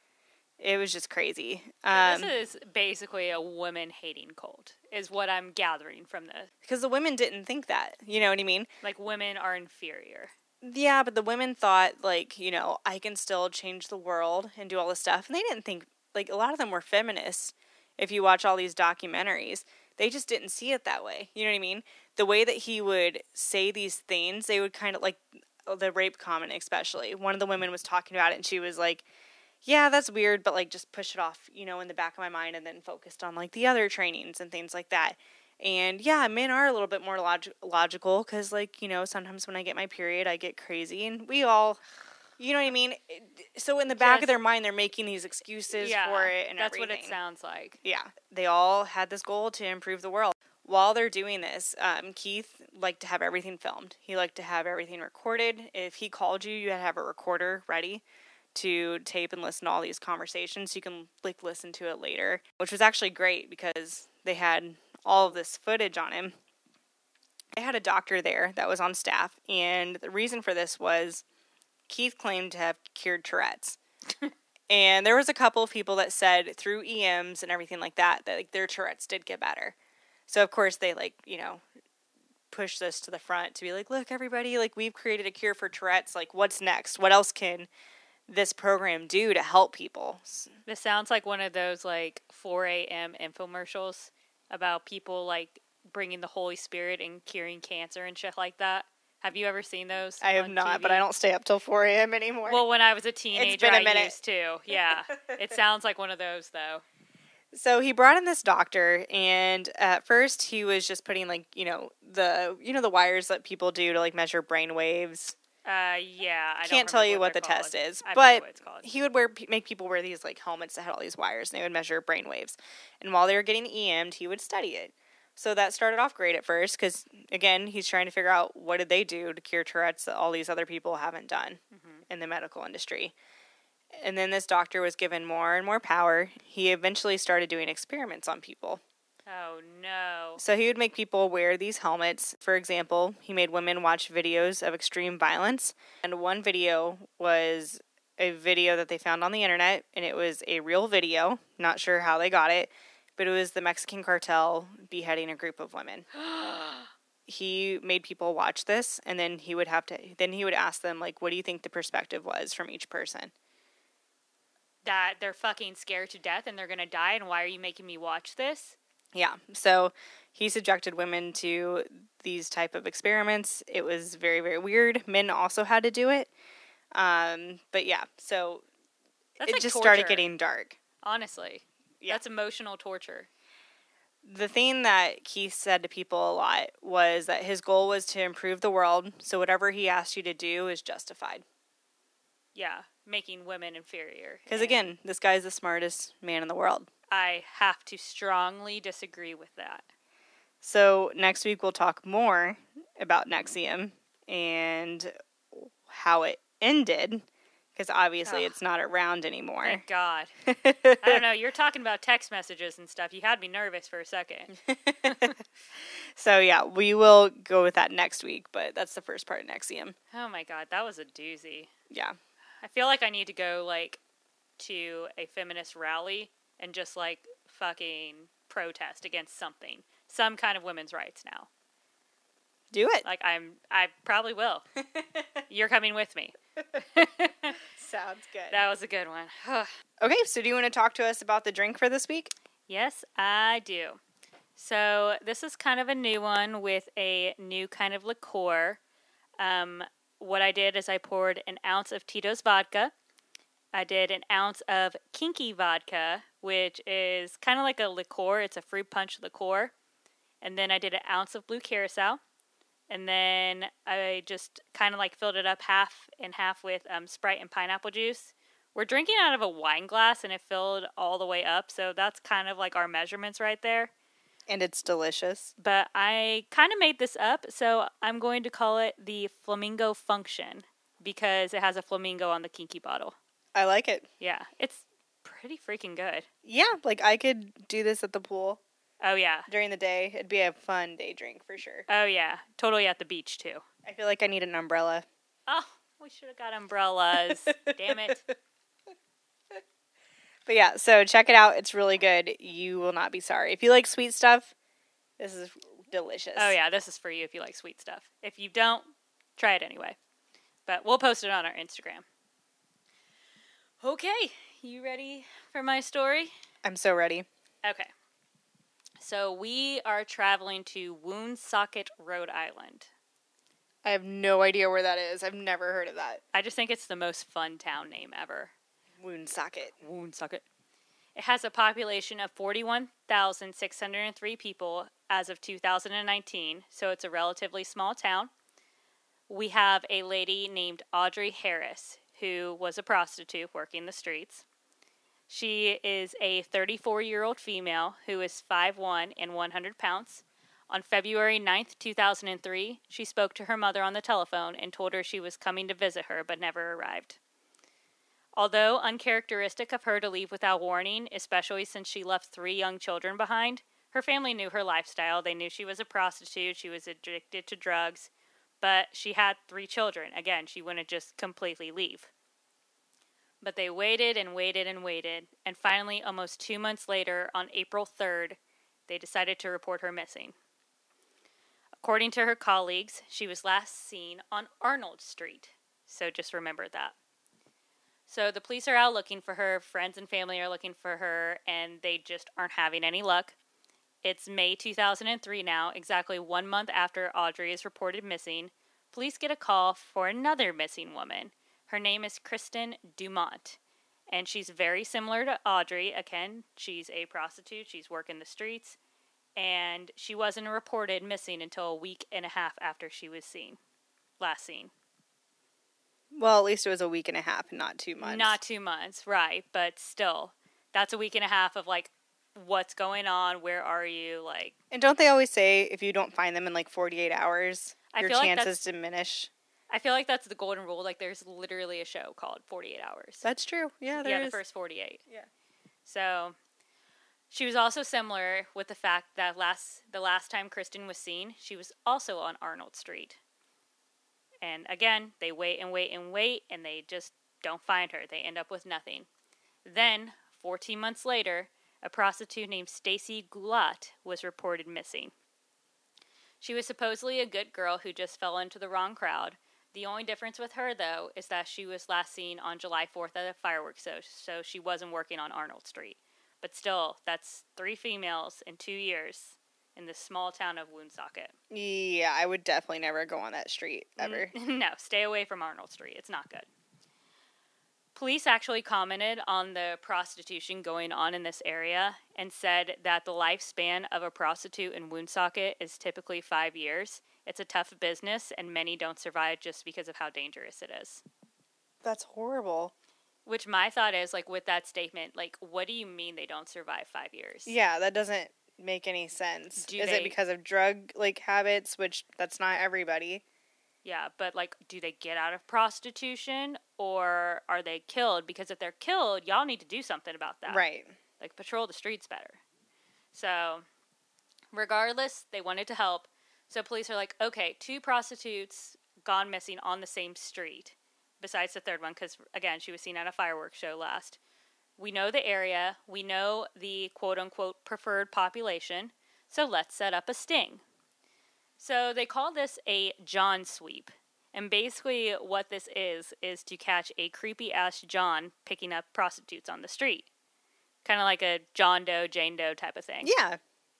Speaker 2: It was just crazy.
Speaker 1: So this is basically a women-hating cult, is what I'm gathering from this.
Speaker 2: Because the women didn't think that. You know what I mean?
Speaker 1: Like, women are inferior.
Speaker 2: Yeah, but the women thought, like, you know, I can still change the world and do all this stuff. And they didn't think, like, a lot of them were feminists. If you watch all these documentaries, they just didn't see it that way. You know what I mean? The way that he would say these things, they would kind of, like, the rape comment especially. One of the women was talking about it, and she was like, yeah, that's weird, but, like, just push it off, you know, in the back of my mind, and then focused on, like, the other trainings and things like that. And, yeah, men are a little bit more logical, because, like, you know, sometimes when I get my period, I get crazy, and we all, you know what I mean? So in the back of their mind, they're making these excuses for it and
Speaker 1: that's
Speaker 2: everything.
Speaker 1: what it sounds like.
Speaker 2: Yeah. They all had this goal to improve the world. While they're doing this, Keith liked to have everything filmed. He liked to have everything recorded. If he called you, you had to have a recorder ready to tape and listen to all these conversations so you can, like, listen to it later, which was actually great because they had all of this footage on him. They had a doctor there that was on staff, and the reason for this was Keith claimed to have cured Tourette's. And there was a couple of people that said through EMs and everything like that, like, their Tourette's did get better. So, of course, they, like, you know, push this to the front to be like, look, everybody, like, we've created a cure for Tourette's. Like, what's next? What else can this program do to help people?
Speaker 1: This sounds like one of those, like, 4 a.m. infomercials about people, like, bringing the Holy Spirit and curing cancer and shit like that. Have you ever seen those?
Speaker 2: I have
Speaker 1: on
Speaker 2: not,
Speaker 1: TV?
Speaker 2: but I don't stay up till 4 a.m. anymore.
Speaker 1: Well, when I was a teenager,
Speaker 2: been a
Speaker 1: I
Speaker 2: minute.
Speaker 1: used to. Yeah. It sounds like one of those, though.
Speaker 2: So he brought in this doctor, and at first he was just putting, like, the wires that people do to, like, measure brain waves.
Speaker 1: Yeah. I
Speaker 2: Can't
Speaker 1: don't
Speaker 2: tell
Speaker 1: remember
Speaker 2: you what the
Speaker 1: they're
Speaker 2: test
Speaker 1: called.
Speaker 2: is,
Speaker 1: I forget
Speaker 2: but
Speaker 1: what it's called.
Speaker 2: he would make people wear these, like, helmets that had all these wires, and they would measure brain waves. And while they were getting EM'd, he would study it. So that started off great at first, because, again, he's trying to figure out what did they do to cure Tourette's that all these other people haven't done in the medical industry. And then this doctor was given more and more power. He eventually started doing experiments on people.
Speaker 1: Oh, no.
Speaker 2: So he would make people wear these helmets. For example, he made women watch videos of extreme violence. And one video was a video that they found on the internet, and it was a real video. Not sure how they got it, but it was the Mexican cartel beheading a group of women. He made people watch this, and then he would ask them, like, what do you think the perspective was from each person?
Speaker 1: That they're fucking scared to death and they're going to die, and why are you making me watch this?
Speaker 2: Yeah, so he subjected women to these type of experiments. It was very, very weird. Men also had to do it. But yeah, so
Speaker 1: That's
Speaker 2: it
Speaker 1: like
Speaker 2: just
Speaker 1: torture,
Speaker 2: started getting dark.
Speaker 1: honestly.
Speaker 2: Yeah.
Speaker 1: That's emotional torture.
Speaker 2: The thing that Keith said to people a lot was that his goal was to improve the world, so whatever he asked you to do is justified.
Speaker 1: Yeah, making women inferior.
Speaker 2: Because
Speaker 1: And
Speaker 2: again, this guy's the smartest man in the world.
Speaker 1: I have to strongly disagree with that.
Speaker 2: So next week we'll talk more about NXIVM and how it ended, because obviously it's not around anymore.
Speaker 1: Thank God. I don't know. You're talking about text messages and stuff. You had me nervous for a second.
Speaker 2: So yeah, we will go with that next week, but that's the first part of NXIVM.
Speaker 1: Oh my God, that was a doozy.
Speaker 2: Yeah.
Speaker 1: I feel like I need to go like to a feminist rally and just like fucking protest against something, some kind of women's rights now.
Speaker 2: Do it.
Speaker 1: Like I probably will. You're coming with me.
Speaker 2: Sounds good.
Speaker 1: That was a good one.
Speaker 2: Okay, so do you want to talk to us about the drink for this week?
Speaker 1: Yes, I do. So this is kind of a new one with a new kind of liqueur. What I did is I poured an ounce of Tito's vodka. I did an ounce of Kinky vodka, which is kind of like a liqueur. It's a fruit punch liqueur. And then I did an ounce of blue curacao. And then I just kind of like filled it up half and half with Sprite and pineapple juice. We're drinking out of a wine glass and it filled all the way up. So that's kind of like our measurements right there.
Speaker 2: And it's delicious.
Speaker 1: But I kind of made this up. So I'm going to call it the Flamingo Function because it has a flamingo on the Kinky bottle.
Speaker 2: I like it.
Speaker 1: Yeah, it's pretty freaking good.
Speaker 2: Yeah, like I could do this at the pool
Speaker 1: Oh, yeah.
Speaker 2: during the day. It'd be a fun day drink for sure.
Speaker 1: Oh, yeah. Totally at the beach, too.
Speaker 2: I feel like I need an umbrella.
Speaker 1: Oh, we should have got umbrellas. Damn it.
Speaker 2: But yeah, so check it out. It's really good. You will not be sorry. If you like sweet stuff, this is delicious.
Speaker 1: Oh, yeah. This is for you if you like sweet stuff. If you don't, try it anyway. But we'll post it on our Instagram. Okay. You ready for my story?
Speaker 2: I'm so ready.
Speaker 1: Okay. So we are traveling to Woonsocket, Rhode Island.
Speaker 2: I have no idea where that is. I've never heard of that.
Speaker 1: I just think it's the most fun town name ever.
Speaker 2: Woonsocket.
Speaker 1: Woonsocket. It has a population of 41,603 people as of 2019, so it's a relatively small town. We have a lady named Audrey Harris, who was a prostitute working the streets. She is a 34-year-old female who is 5'1" and 100 pounds. On February 9th, 2003, she spoke to her mother on the telephone and told her she was coming to visit her but never arrived. Although uncharacteristic of her to leave without warning, especially since she left 3 young children behind, her family knew her lifestyle. They knew she was a prostitute, she was addicted to drugs, but she had 3 children. Again, she wouldn't just completely leave. But they waited and waited and waited, and finally, almost 2 months later, on April 3rd, they decided to report her missing. According to her colleagues, she was last seen on Arnold Street, so just remember that. So the police are out looking for her, friends and family are looking for her, and they just aren't having any luck. It's May 2003 now, exactly 1 month after Audrey is reported missing. Police get a call for another missing woman. Her name is Kristen Dumont, and she's very similar to Audrey. Again, she's a prostitute, she's working the streets, and she wasn't reported missing until a week and a half after she was last seen.
Speaker 2: Well, at least it was a week and a half, not 2 months.
Speaker 1: Not 2 months, right, but still, that's a week and a half of, like, what's going on, where are you, like...
Speaker 2: And don't they always say if you don't find them in, like, 48 hours, your
Speaker 1: feel like
Speaker 2: chances diminish?
Speaker 1: I feel like that's the golden rule. Like, there's literally a show called 48 Hours.
Speaker 2: That's true. Yeah, there is.
Speaker 1: Yeah, the first 48.
Speaker 2: Yeah.
Speaker 1: So, she was also similar with the fact that the last time Kristen was seen, she was also on Arnold Street. And again, they wait and wait and wait, and they just Don't find her. They end up with nothing. Then, 14 months later, a prostitute named Stacy Goulat was reported missing. She was supposedly a good girl who just fell into the wrong crowd. The only difference with her, though, is that she was last seen on July 4th at a fireworks show, so she wasn't working on Arnold Street. But still, that's 3 females in 2 years in the small town of Woonsocket.
Speaker 2: Yeah, I would definitely never go on that street, ever.
Speaker 1: No, stay away from Arnold Street. It's not good. Police actually commented on the prostitution going on in this area and said that the lifespan of a prostitute in Woonsocket is typically 5 years. It's a tough business, and many don't survive just because of how dangerous it is.
Speaker 2: That's horrible.
Speaker 1: Which my thought is, like, with that statement, like, what do you mean they don't survive 5 years?
Speaker 2: Yeah, that doesn't make any sense. Is it because of drug, habits, which that's not everybody?
Speaker 1: Yeah, but, like, do they get out of prostitution, or are they killed? Because if they're killed, y'all need to do something about that.
Speaker 2: Right.
Speaker 1: Like, patrol the streets better. So, regardless, they wanted to help. So police are like, okay, 2 prostitutes gone missing on the same street, besides the 3rd one, because, again, she was seen at a fireworks show last. We know the area. We know the quote-unquote preferred population. So let's set up a sting. So they call this a John sweep. And basically what this is to catch a creepy-ass John picking up prostitutes on the street. Kind of like a John Doe, Jane Doe type of thing.
Speaker 2: Yeah.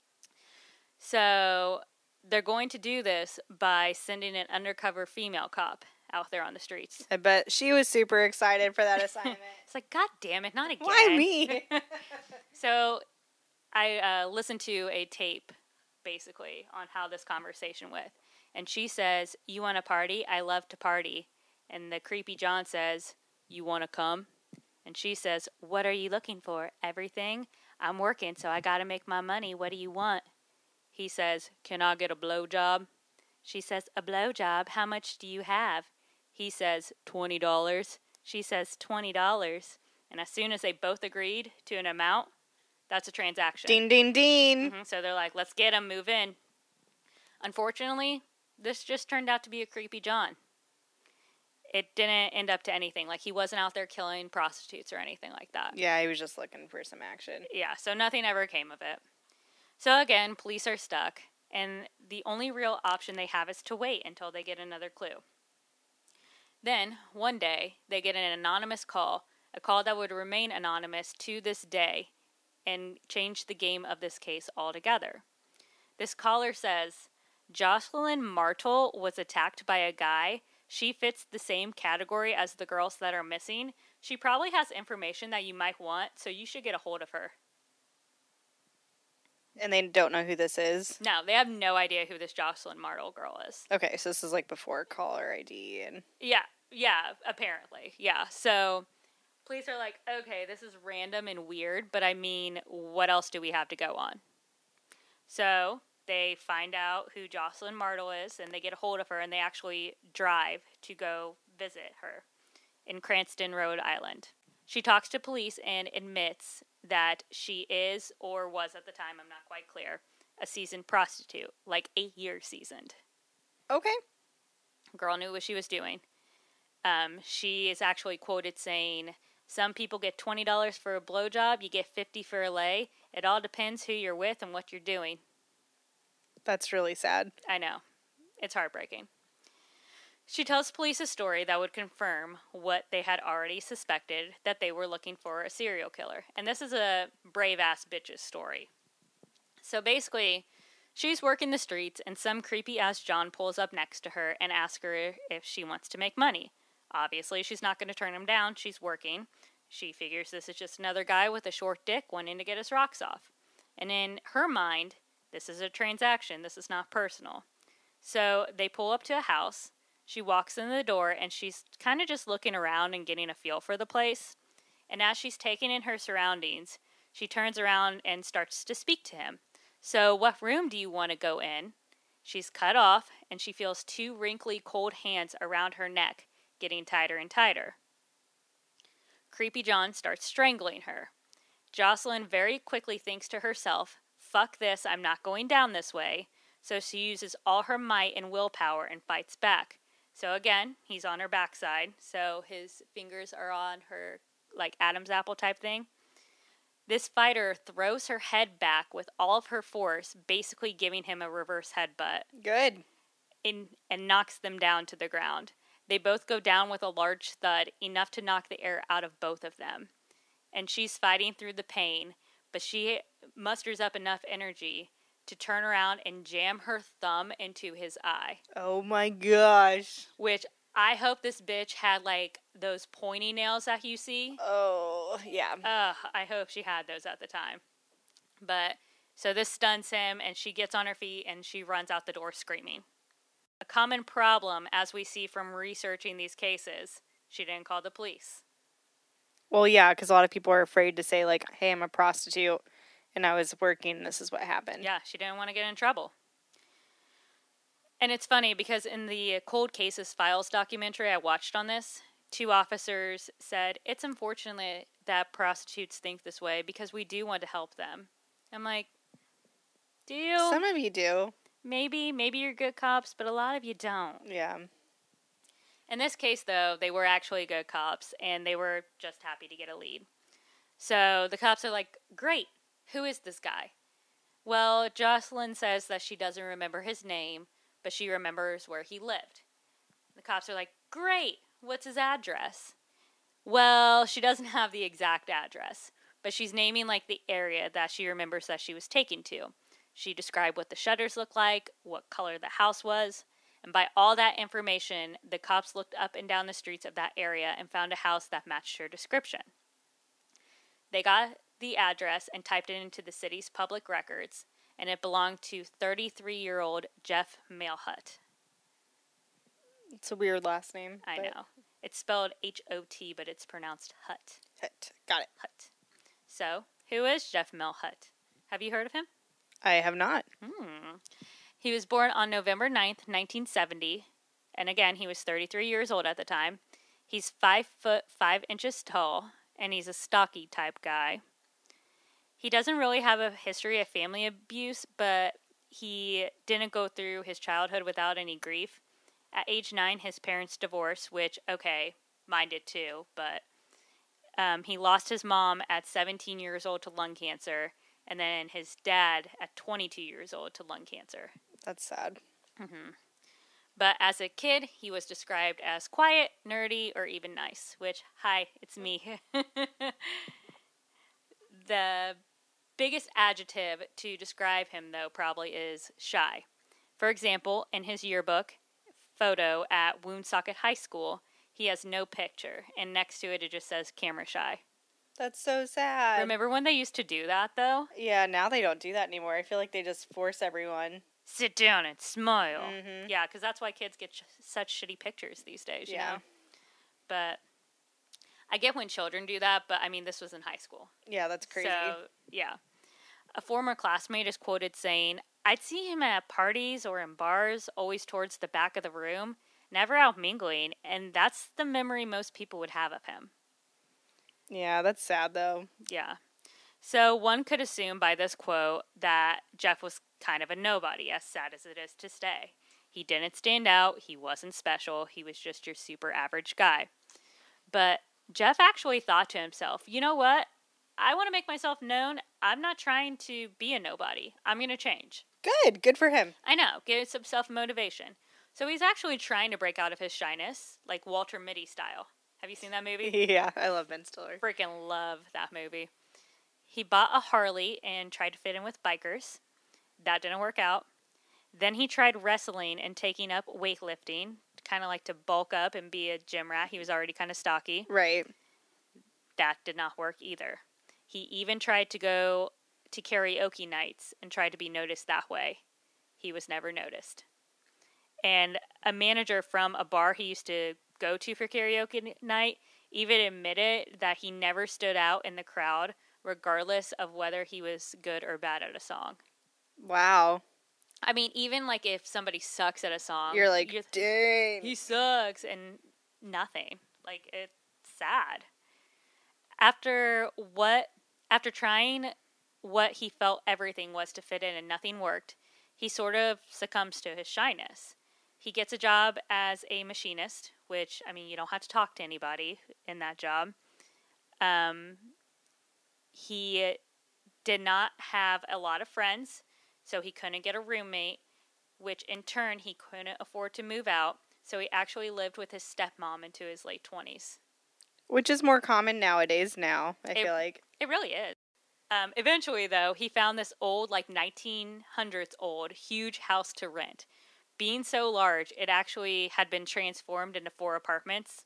Speaker 1: So they're going to do this by sending an undercover female cop out there on the streets.
Speaker 2: I bet she was super excited for that assignment.
Speaker 1: It's like, God damn it, not again.
Speaker 2: Why me?
Speaker 1: So I listened to a tape, basically, on how this conversation went. And she says, you want to party? I love to party. And the creepy John says, you want to come? And she says, what are you looking for? Everything? I'm working, so I got to make my money. What do you want? He says, can I get a blowjob? She says, a blowjob? How much do you have? He says, $20. She says, $20. And as soon as they both agreed to an amount, that's a transaction.
Speaker 2: Ding, ding, ding.
Speaker 1: So they're like, let's get him, move in. Unfortunately, this just turned out to be a creepy John. It didn't end up to anything. Like, he wasn't out there killing prostitutes or anything like that.
Speaker 2: Yeah, he was just looking for some action.
Speaker 1: Yeah, so nothing ever came of it. So again, police are stuck, and the only real option they have is to wait until they get another clue. Then, one day, they get an anonymous call, a call that would remain anonymous to this day, and change the game of this case altogether. This caller says, Jocelyn Martle was attacked by a guy. She fits the same category as the girls that are missing. She probably has information that you might want, so you should get a hold of her.
Speaker 2: And they don't know who this is?
Speaker 1: No, they have no idea who this Jocelyn Martle girl is.
Speaker 2: Okay, so this is like before caller ID and...
Speaker 1: Yeah, apparently. Yeah, so police are like, okay, this is random and weird, but I mean, what else do we have to go on? So they find out who Jocelyn Martle is, and they get a hold of her, and they actually drive to go visit her in Cranston, Rhode Island. She talks to police and admits that she is, or was at the time, I'm not quite clear, a seasoned prostitute, like 8 years seasoned.
Speaker 2: Okay.
Speaker 1: Girl knew what she was doing. She is actually quoted saying, some people get $20 for a blowjob, you get $50 for a lay. It all depends who you're with and what you're doing.
Speaker 2: That's really sad.
Speaker 1: I know. It's heartbreaking. She tells police a story that would confirm what they had already suspected, that they were looking for a serial killer. And this is a brave-ass bitch's story. So basically, she's working the streets, and some creepy-ass John pulls up next to her and asks her if she wants to make money. Obviously, she's not going to turn him down. She's working. She figures this is just another guy with a short dick wanting to get his rocks off. And in her mind, this is a transaction. This is not personal. So they pull up to a house. She walks in the door, and she's kind of just looking around and getting a feel for the place. And as she's taking in her surroundings, she turns around and starts to speak to him. So, what room do you want to go in? She's cut off, and she feels 2 wrinkly, cold hands around her neck, getting tighter and tighter. Creepy John starts strangling her. Jocelyn very quickly thinks to herself, fuck this, I'm not going down this way. So she uses all her might and willpower and fights back. So again, he's on her backside. So his fingers are on her, like, Adam's apple type thing. This fighter throws her head back with all of her force, basically giving him a reverse headbutt.
Speaker 2: Good.
Speaker 1: And knocks them down to the ground. They both go down with a large thud, enough to knock the air out of both of them. And she's fighting through the pain, but she musters up enough energy to turn around and jam her thumb into his eye.
Speaker 2: Oh my gosh.
Speaker 1: Which I hope this bitch had, like, those pointy nails that you see.
Speaker 2: Oh, yeah.
Speaker 1: I hope she had those at the time. But, so this stuns him, and she gets on her feet, and she runs out the door screaming. A common problem, as we see from researching these cases, she didn't call the police.
Speaker 2: Well, yeah, because a lot of people are afraid to say, like, hey, I'm a prostitute, and I was working, and this is what happened.
Speaker 1: Yeah, she didn't want to get in trouble. And it's funny, because in the Cold Cases Files documentary I watched on this, 2 officers said, it's unfortunate that prostitutes think this way, because we do want to help them. I'm like, do you?
Speaker 2: Some of you do.
Speaker 1: Maybe you're good cops, but a lot of you don't.
Speaker 2: Yeah.
Speaker 1: In this case, though, they were actually good cops, and they were just happy to get a lead. So the cops are like, great, who is this guy? Well, Jocelyn says that she doesn't remember his name, but she remembers where he lived. The cops are like, great, what's his address? Well, she doesn't have the exact address, but she's naming, like, the area that she remembers that she was taken to. She described what the shutters looked like, what color the house was, and by all that information, the cops looked up and down the streets of that area and found a house that matched her description. They got the address and typed it into the city's public records, and it belonged to 33-year-old Jeff Malehut.
Speaker 2: It's a weird last name.
Speaker 1: I know. It's spelled H-O-T, but it's pronounced Hut.
Speaker 2: Hut. Got it.
Speaker 1: Hut. So, who is Jeff Malehut? Have you heard of him?
Speaker 2: I have not.
Speaker 1: He was born on November 9th, 1970, and again, he was 33 years old at the time. He's 5 foot 5 inches tall, and he's a stocky type guy. He doesn't really have a history of family abuse, but he didn't go through his childhood without any grief. At age 9, his parents divorced, which, okay, mine did too, but he lost his mom at 17 years old to lung cancer, and then his dad at 22 years old to lung cancer.
Speaker 2: That's sad.
Speaker 1: But as a kid, he was described as quiet, nerdy, or even nice, which, hi, it's me. The biggest adjective to describe him, though, probably is shy. For example, in his yearbook photo at Woonsocket High School, he has no picture, and next to it, it just says camera shy.
Speaker 2: That's so sad.
Speaker 1: Remember when they used to do that, though?
Speaker 2: Yeah, now they don't do that anymore. I feel like they just force everyone.
Speaker 1: Sit down and smile. Yeah, because that's why kids get such shitty pictures these days, you know? But I get when children do that, but I mean, this was in high school.
Speaker 2: Yeah, that's crazy.
Speaker 1: So, yeah. A former classmate is quoted saying, I'd see him at parties or in bars, always towards the back of the room, never out mingling, and that's the memory most people would have of him.
Speaker 2: Yeah, that's sad, though.
Speaker 1: Yeah. So one could assume by this quote that Jeff was kind of a nobody, as sad as it is to say. He didn't stand out. He wasn't special. He was just your super average guy. But Jeff actually thought to himself, you know what? I want to make myself known. I'm not trying to be a nobody. I'm going to change.
Speaker 2: Good. Good for him.
Speaker 1: I know. Give some self-motivation. So he's actually trying to break out of his shyness, like Walter Mitty style. Have you seen that movie?
Speaker 2: Yeah, I love Ben Stiller.
Speaker 1: Freaking love that movie. He bought a Harley and tried to fit in with bikers. That didn't work out. Then he tried wrestling and taking up weightlifting, kind of like to bulk up and be a gym rat. He was already kind of stocky.
Speaker 2: Right.
Speaker 1: That did not work either. He even tried to go to karaoke nights and tried to be noticed that way. He was never noticed. And a manager from a bar he used to go to for karaoke night even admitted that he never stood out in the crowd, regardless of whether he was good or bad at a song.
Speaker 2: Wow.
Speaker 1: I mean, even like if somebody sucks at a song,
Speaker 2: You're like, dang.
Speaker 1: he sucks, and nothing. Like, it's sad. After trying what he felt everything was to fit in and nothing worked, he sort of succumbs to his shyness. He gets a job as a machinist, which, I mean, you don't have to talk to anybody in that job. He did not have a lot of friends, so he couldn't get a roommate, which in turn he couldn't afford to move out, so he actually lived with his stepmom into his late 20s.
Speaker 2: Which is more common nowadays now, I feel like.
Speaker 1: It really is. Eventually, though, he found this old, like 1900s old, huge house to rent. Being so large, it actually had been transformed into 4 apartments.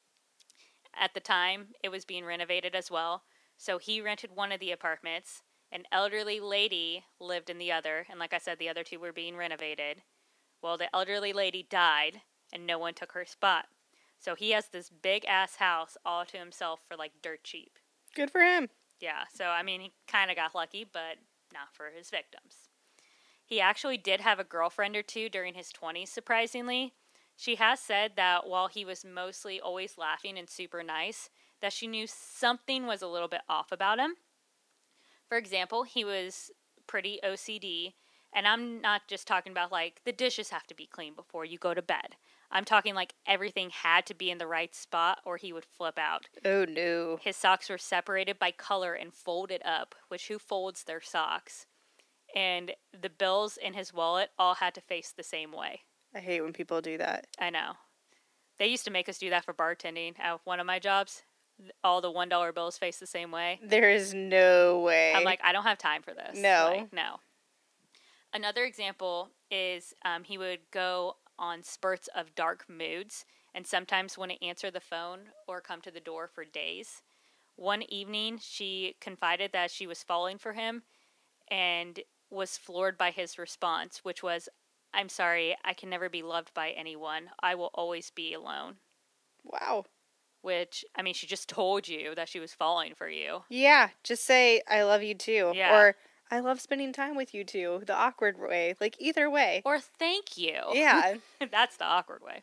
Speaker 1: At the time, it was being renovated as well. So he rented one of the apartments. An elderly lady lived in the other. And like I said, the other 2 were being renovated. Well, the elderly lady died, and no one took her spot. So he has this big-ass house all to himself for, like, dirt cheap.
Speaker 2: Good for him.
Speaker 1: Yeah, so, I mean, he kind of got lucky, but not for his victims. He actually did have a girlfriend or 2 during his 20s, surprisingly. She has said that while he was mostly always laughing and super nice, that she knew something was a little bit off about him. For example, he was pretty OCD, and I'm not just talking about, like, the dishes have to be clean before you go to bed. I'm talking like everything had to be in the right spot or he would flip out.
Speaker 2: Oh, no.
Speaker 1: His socks were separated by color and folded up, which who folds their socks? And the bills in his wallet all had to face the same way.
Speaker 2: I hate when people do that.
Speaker 1: I know. They used to make us do that for bartending at one of my jobs. All the $1 bills face the same way.
Speaker 2: There is no way.
Speaker 1: I'm like, I don't have time for this.
Speaker 2: No.
Speaker 1: Like, no. Another example is he would go on spurts of dark moods and sometimes wouldn't answer the phone or come to the door for days. One evening, she confided that she was falling for him and was floored by his response, which was, "I'm sorry, I can never be loved by anyone. I will always be alone."
Speaker 2: Wow.
Speaker 1: Which, I mean, she just told you that she was falling for you.
Speaker 2: Yeah, just say, I love you too.
Speaker 1: Yeah.
Speaker 2: Or, I love spending time with you too. The awkward way. Like, either way.
Speaker 1: Or thank you.
Speaker 2: Yeah.
Speaker 1: That's the awkward way.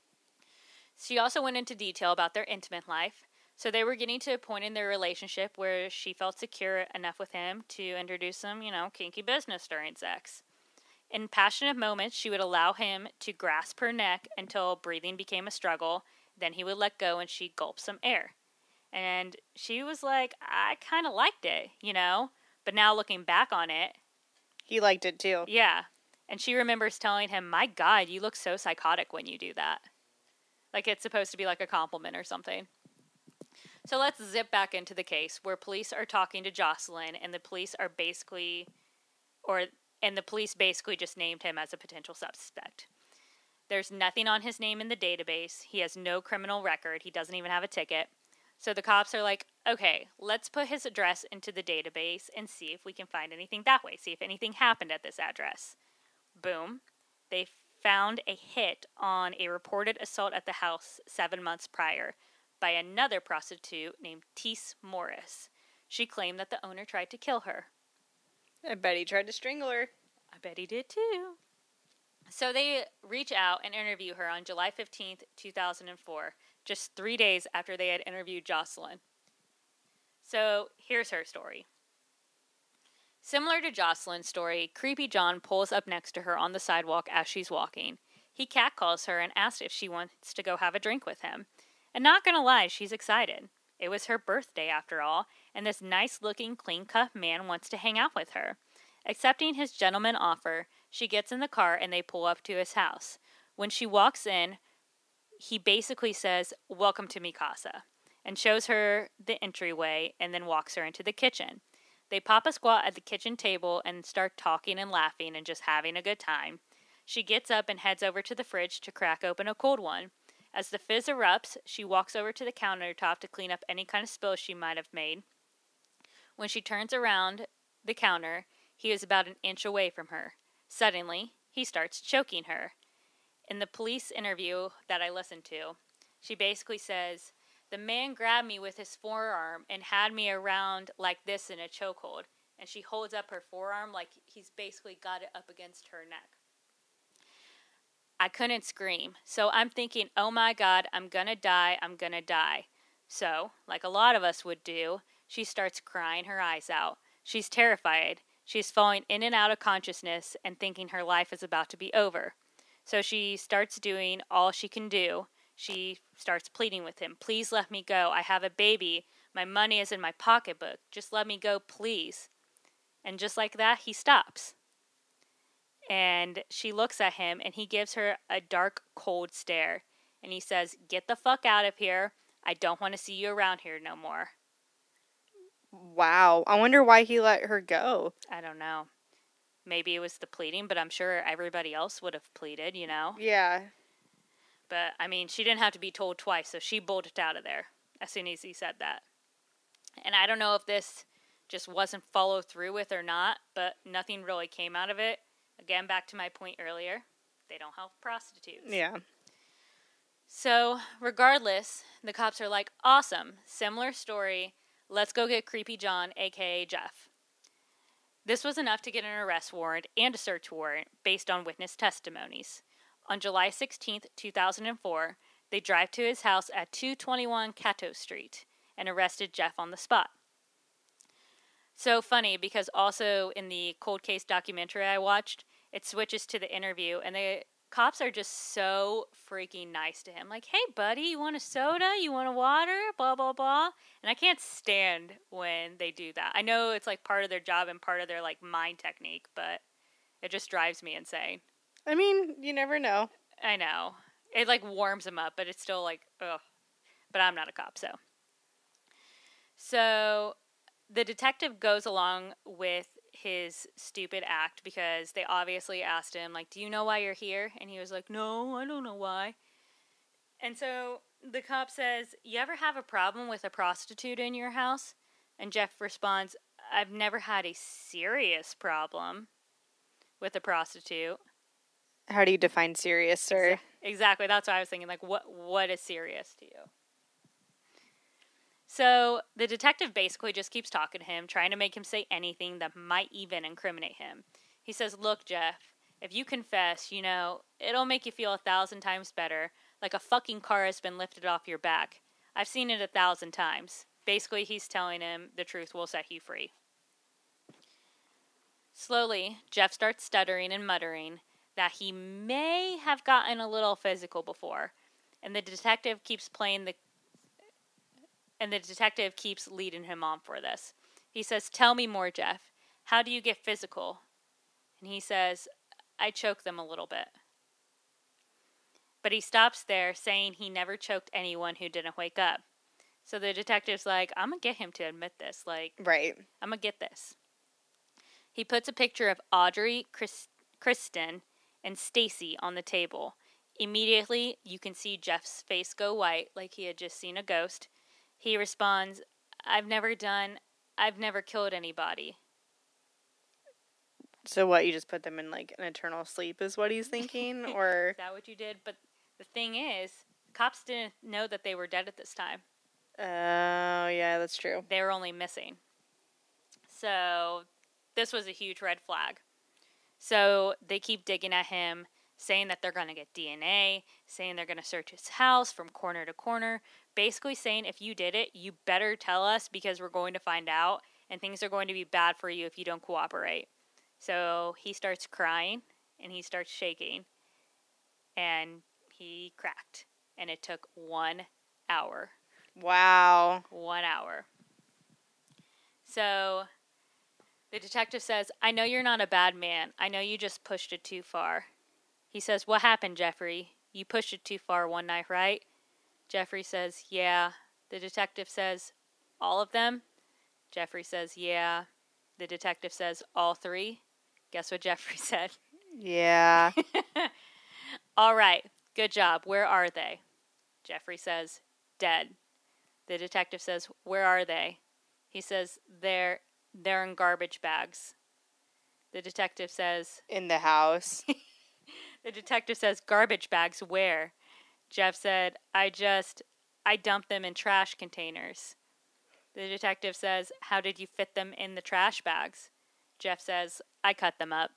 Speaker 1: She also went into detail about their intimate life. So they were getting to a point in their relationship where she felt secure enough with him to introduce some, kinky business during sex. In passionate moments, she would allow him to grasp her neck until breathing became a struggle. Then he would let go and she'd gulp some air. And she was like, I kind of liked it, But now looking back on it.
Speaker 2: He liked it too.
Speaker 1: Yeah. And she remembers telling him, my God, you look so psychotic when you do that. Like it's supposed to be like a compliment or something. So let's zip back into the case where police are talking to Jocelyn and the police basically just named him as a potential suspect. There's nothing on his name in the database. He has no criminal record. He doesn't even have a ticket. So the cops are like, okay, let's put his address into the database and see if we can find anything that way. See if anything happened at this address. Boom. They found a hit on a reported assault at the house 7 months prior by another prostitute named Tess Morris. She claimed that the owner tried to kill her.
Speaker 2: I bet he tried to strangle her.
Speaker 1: I bet he did too. So they reach out and interview her on July 15th, 2004, just 3 days after they had interviewed Jocelyn. So here's her story. Similar to Jocelyn's story, Creepy John pulls up next to her on the sidewalk as she's walking. He catcalls her and asks if she wants to go have a drink with him. And not gonna lie, she's excited. It was her birthday after all, and this nice-looking, clean-cut man wants to hang out with her. Accepting his gentleman offer, she gets in the car and they pull up to his house. When she walks in, he basically says, "Welcome to mi casa," and shows her the entryway and then walks her into the kitchen. They pop a squat at the kitchen table and start talking and laughing and just having a good time. She gets up and heads over to the fridge to crack open a cold one. As the fizz erupts, she walks over to the countertop to clean up any kind of spill she might have made. When she turns around the counter, he is about an inch away from her. Suddenly, he starts choking her. In the police interview that I listened to, she basically says, "The man grabbed me with his forearm and had me around like this in a chokehold." And she holds up her forearm like he's basically got it up against her neck. I couldn't scream. So I'm thinking, oh my God, I'm gonna die, I'm gonna die. So, like a lot of us would do, she starts crying her eyes out. She's terrified. She's falling in and out of consciousness and thinking her life is about to be over. So she starts doing all she can do. She starts pleading with him. Please let me go. I have a baby. My money is in my pocketbook. Just let me go, please. And just like that, he stops. And she looks at him, and he gives her a dark, cold stare. And he says, get the fuck out of here. I don't want to see you around here no more.
Speaker 2: Wow. I wonder why he let her go.
Speaker 1: I don't know. Maybe it was the pleading, but I'm sure everybody else would have pleaded, you know?
Speaker 2: Yeah.
Speaker 1: But, I mean, she didn't have to be told twice, so she bolted out of there as soon as he said that. And I don't know if this just wasn't followed through with or not, but nothing really came out of it. Again, back to my point earlier, they don't help prostitutes.
Speaker 2: Yeah.
Speaker 1: So, regardless, the cops are like, awesome, similar story, let's go get Creepy John, a.k.a. Jeff. This was enough to get an arrest warrant and a search warrant based on witness testimonies. On July 16th, 2004, they drive to his house at 221 Cato Street and arrested Jeff on the spot. So funny, because also in the cold case documentary I watched, it switches to the interview, and the cops are just so freaking nice to him. Like, hey, buddy, you want a soda? You want a water? Blah, blah, blah. And I can't stand when they do that. I know it's like part of their job and part of their like mind technique, but it just drives me insane.
Speaker 2: I mean, you never know.
Speaker 1: I know. It like warms them up, but it's still like, ugh. But I'm not a cop, so. So the detective goes along with his stupid act because they obviously asked him, like, do you know why you're here? And he was like, no, I don't know why. And so the cop says, you ever have a problem with a prostitute in your house? And Jeff responds, I've never had a serious problem with a prostitute.
Speaker 2: How do you define serious, sir?
Speaker 1: Exactly. That's what I was thinking. Like, what is serious to you? So the detective basically just keeps talking to him, trying to make him say anything that might even incriminate him. He says, look, Jeff, if you confess, you know, it'll make you feel 1,000 times better, like a fucking car has been lifted off your back. I've seen it 1,000 times. Basically, he's telling him the truth will set you free. Slowly, Jeff starts stuttering and muttering that he may have gotten a little physical before, and the detective keeps leading him on for this. He says, tell me more, Jeff. How do you get physical? And he says, I choke them a little bit. But he stops there, saying he never choked anyone who didn't wake up. So the detective's like, I'm going to get him to admit this. Like,
Speaker 2: right.
Speaker 1: I'm going to get this. He puts a picture of Audrey, Kristen, and Stacy on the table. Immediately, you can see Jeff's face go white, like he had just seen a ghost. He responds, I've never killed anybody.
Speaker 2: So what, you just put them in like an eternal sleep is what he's thinking? Or
Speaker 1: is that what you did? But the thing is, cops didn't know that they were dead at this time.
Speaker 2: Oh, yeah, that's true.
Speaker 1: They were only missing. So this was a huge red flag. So they keep digging at him, saying that they're going to get DNA, saying they're going to search his house from corner to corner, basically saying if you did it, you better tell us because we're going to find out, and things are going to be bad for you if you don't cooperate. So he starts crying, and he starts shaking, and he cracked, and it took 1 hour.
Speaker 2: Wow.
Speaker 1: 1 hour. So the detective says, I know you're not a bad man. I know you just pushed it too far. He says, what happened, Jeffrey? You pushed it too far one night, right? Jeffrey says, yeah. The detective says, all of them? Jeffrey says, yeah. The detective says, all 3? Guess what Jeffrey said?
Speaker 2: Yeah.
Speaker 1: All right. Good job. Where are they? Jeffrey says, dead. The detective says, where are they? He says, they're in garbage bags. The detective says,
Speaker 2: in the house.
Speaker 1: The detective says, garbage bags where? Jeff said, I dumped them in trash containers. The detective says, how did you fit them in the trash bags? Jeff says, I cut them up.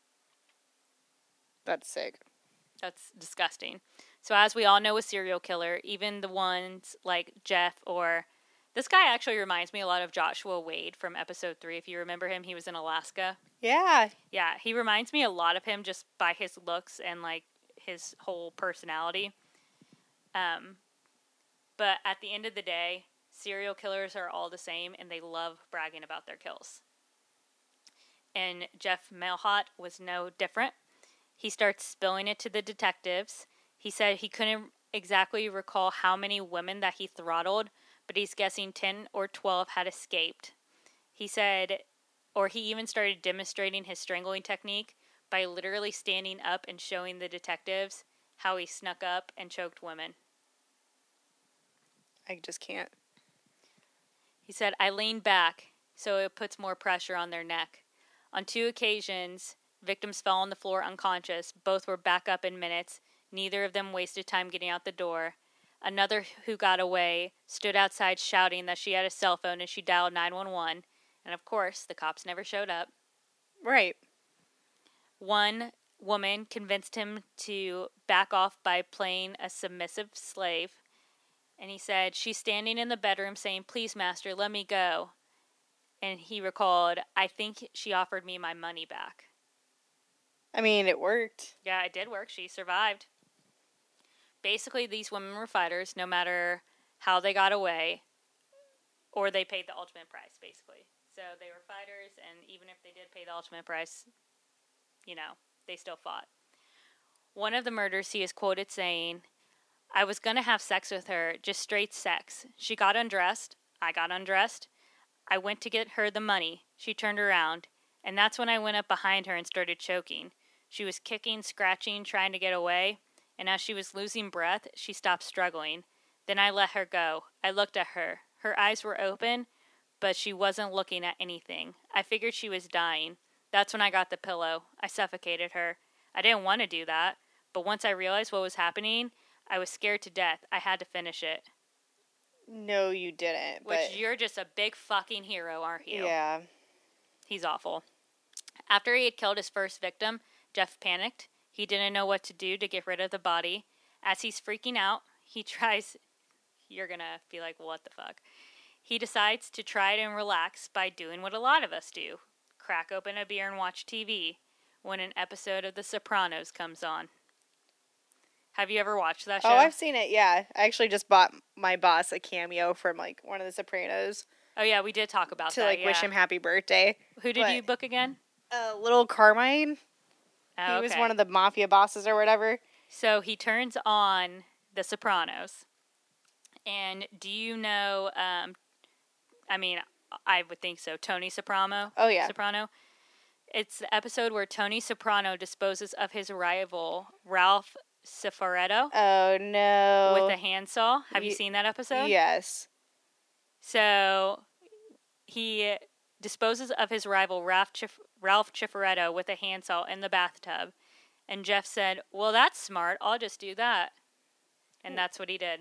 Speaker 2: That's sick.
Speaker 1: That's disgusting. So as we all know, a serial killer, even the ones like Jeff or... This guy actually reminds me a lot of Joshua Wade from episode 3. If you remember him, he was in Alaska.
Speaker 2: Yeah.
Speaker 1: Yeah, he reminds me a lot of him just by his looks and like his whole personality. But at the end of the day, serial killers are all the same, and they love bragging about their kills. And Jeff Malhot was no different. He starts spilling it to the detectives. He said he couldn't exactly recall how many women that he throttled, but he's guessing 10 or 12 had escaped. He said, or he even started demonstrating his strangling technique by literally standing up and showing the detectives how he snuck up and choked women.
Speaker 2: I just can't.
Speaker 1: He said, I leaned back so it puts more pressure on their neck. On 2 occasions, victims fell on the floor unconscious. Both were back up in minutes. Neither of them wasted time getting out the door. Another who got away stood outside shouting that she had a cell phone and she dialed 911. And of course, the cops never showed up.
Speaker 2: Right.
Speaker 1: One woman convinced him to back off by playing a submissive slave. And he said, she's standing in the bedroom saying, please, master, let me go. And he recalled, I think she offered me my money back.
Speaker 2: I mean, it worked.
Speaker 1: Yeah, it did work. She survived. Basically, these women were fighters no matter how they got away, or they paid the ultimate price, basically. So they were fighters, and even if they did pay the ultimate price, they still fought. One of the murders, he is quoted saying, I was going to have sex with her, just straight sex. She got undressed. I got undressed. I went to get her the money. She turned around, and that's when I went up behind her and started choking. She was kicking, scratching, trying to get away, and as she was losing breath, she stopped struggling. Then I let her go. I looked at her. Her eyes were open, but she wasn't looking at anything. I figured she was dying. That's when I got the pillow. I suffocated her. I didn't want to do that, but once I realized what was happening, I was scared to death. I had to finish it.
Speaker 2: No, you didn't.
Speaker 1: Which you're just a big fucking hero, aren't you?
Speaker 2: Yeah.
Speaker 1: He's awful. After he had killed his first victim, Jeff panicked. He didn't know what to do to get rid of the body. As he's freaking out, he tries... You're going to be like, what the fuck? He decides to try and relax by doing what a lot of us do. Crack open a beer and watch TV when an episode of The Sopranos comes on. Have you ever watched that show?
Speaker 2: Oh, I've seen it, yeah. I actually just bought my boss a cameo from, one of the Sopranos.
Speaker 1: Oh, yeah, we did talk about that,
Speaker 2: wish him happy birthday.
Speaker 1: Who did you book again?
Speaker 2: Little Carmine.
Speaker 1: Oh,
Speaker 2: he was one of the mafia bosses or whatever.
Speaker 1: So he turns on The Sopranos. And do you know, I would think so, Tony Soprano?
Speaker 2: Oh, yeah.
Speaker 1: Soprano. It's the episode where Tony Soprano disposes of his rival, Ralph Cifaretto.
Speaker 2: Oh, no.
Speaker 1: With a handsaw. Have you seen that episode?
Speaker 2: Yes.
Speaker 1: So he disposes of his rival, Ralph Cifaretto, with a handsaw in the bathtub. And Jeff said, well, that's smart. I'll just do that. And that's what he did.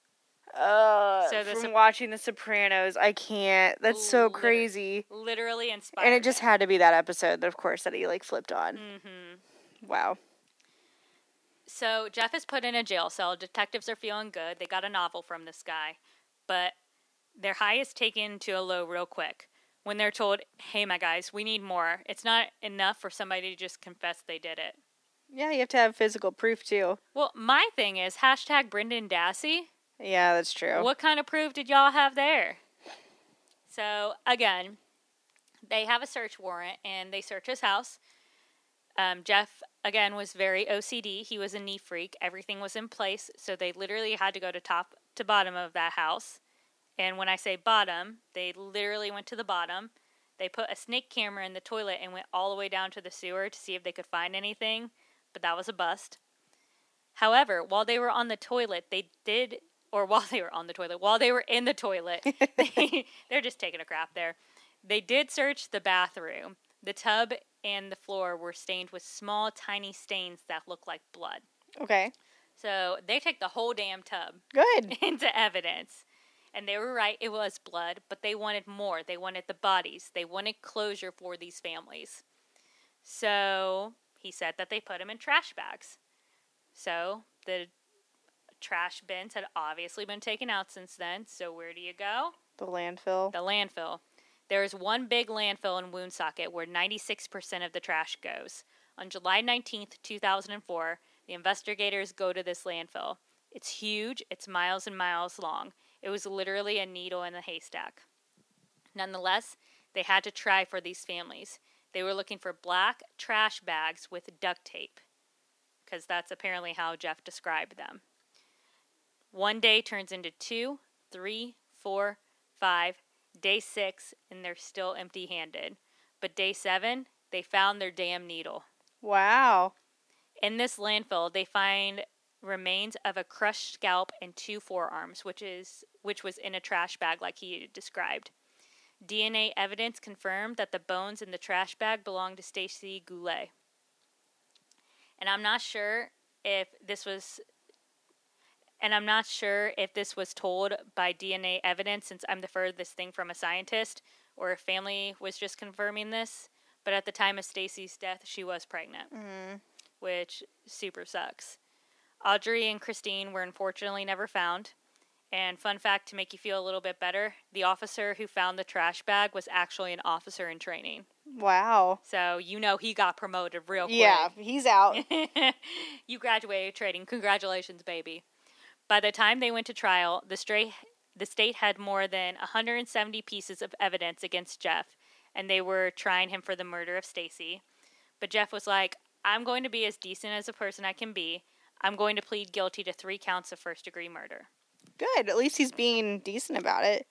Speaker 1: From watching The Sopranos, I can't. That's so crazy. Literally inspired.
Speaker 2: And it just had to be that episode, of course, that he, flipped on.
Speaker 1: Mm-hmm.
Speaker 2: Wow.
Speaker 1: So Jeff is put in a jail cell. Detectives are feeling good. They got a novel from this guy. But their high is taken to a low real quick when they're told, hey, my guys, we need more. It's not enough for somebody to just confess they did it.
Speaker 2: Yeah, you have to have physical proof, too.
Speaker 1: Well, my thing is, hashtag Brendan Dassey.
Speaker 2: Yeah, that's true.
Speaker 1: What kind of proof did y'all have there? So, again, they have a search warrant, and they search his house. Jeff, again, was very OCD. He was a neat freak. Everything was in place, so they literally had to go to top to bottom of that house. And when I say bottom, they literally went to the bottom. They put a snake camera in the toilet and went all the way down to the sewer to see if they could find anything, but that was a bust. However, while they were in the toilet, they're just taking a crap there. They did search the bathroom. The tub and the floor were stained with small, tiny stains that looked like blood.
Speaker 2: Okay.
Speaker 1: So they take the whole damn tub.
Speaker 2: Good.
Speaker 1: Into evidence. And they were right, it was blood, but they wanted more. They wanted the bodies. They wanted closure for these families. So he said that they put them in trash bags. So the trash bins had obviously been taken out since then. So where do you go?
Speaker 2: The landfill.
Speaker 1: The landfill. There is one big landfill in Woonsocket where 96% of the trash goes. On July 19th, 2004, The investigators go to this landfill. It's huge. It's miles and miles long. It was literally a needle in a haystack. Nonetheless, they had to try for these families. They were looking for black trash bags with duct tape, because that's apparently how Jeff described them. One day turns into 2, 3, 4, 5, day 6, and they're still empty-handed. But day 7, they found their damn needle.
Speaker 2: Wow.
Speaker 1: In this landfill, they find remains of a crushed scalp and 2 forearms, which was in a trash bag like he described. DNA evidence confirmed that the bones in the trash bag belonged to Stacy Goulet. And I'm not sure if this was told by DNA evidence, since I'm the furthest thing from a scientist, or if family was just confirming this. But at the time of Stacy's death, she was pregnant, which super sucks. Audrey and Christine were unfortunately never found. And fun fact to make you feel a little bit better, the officer who found the trash bag was actually an officer in training.
Speaker 2: Wow.
Speaker 1: So he got promoted real quick.
Speaker 2: Yeah, he's out.
Speaker 1: You graduated training. Congratulations, baby. By the time they went to trial, the state had more than 170 pieces of evidence against Jeff, and they were trying him for the murder of Stacy. But Jeff was like, I'm going to be as decent as a person I can be. I'm going to plead guilty to 3 counts of first-degree murder.
Speaker 2: Good. At least he's being decent about it.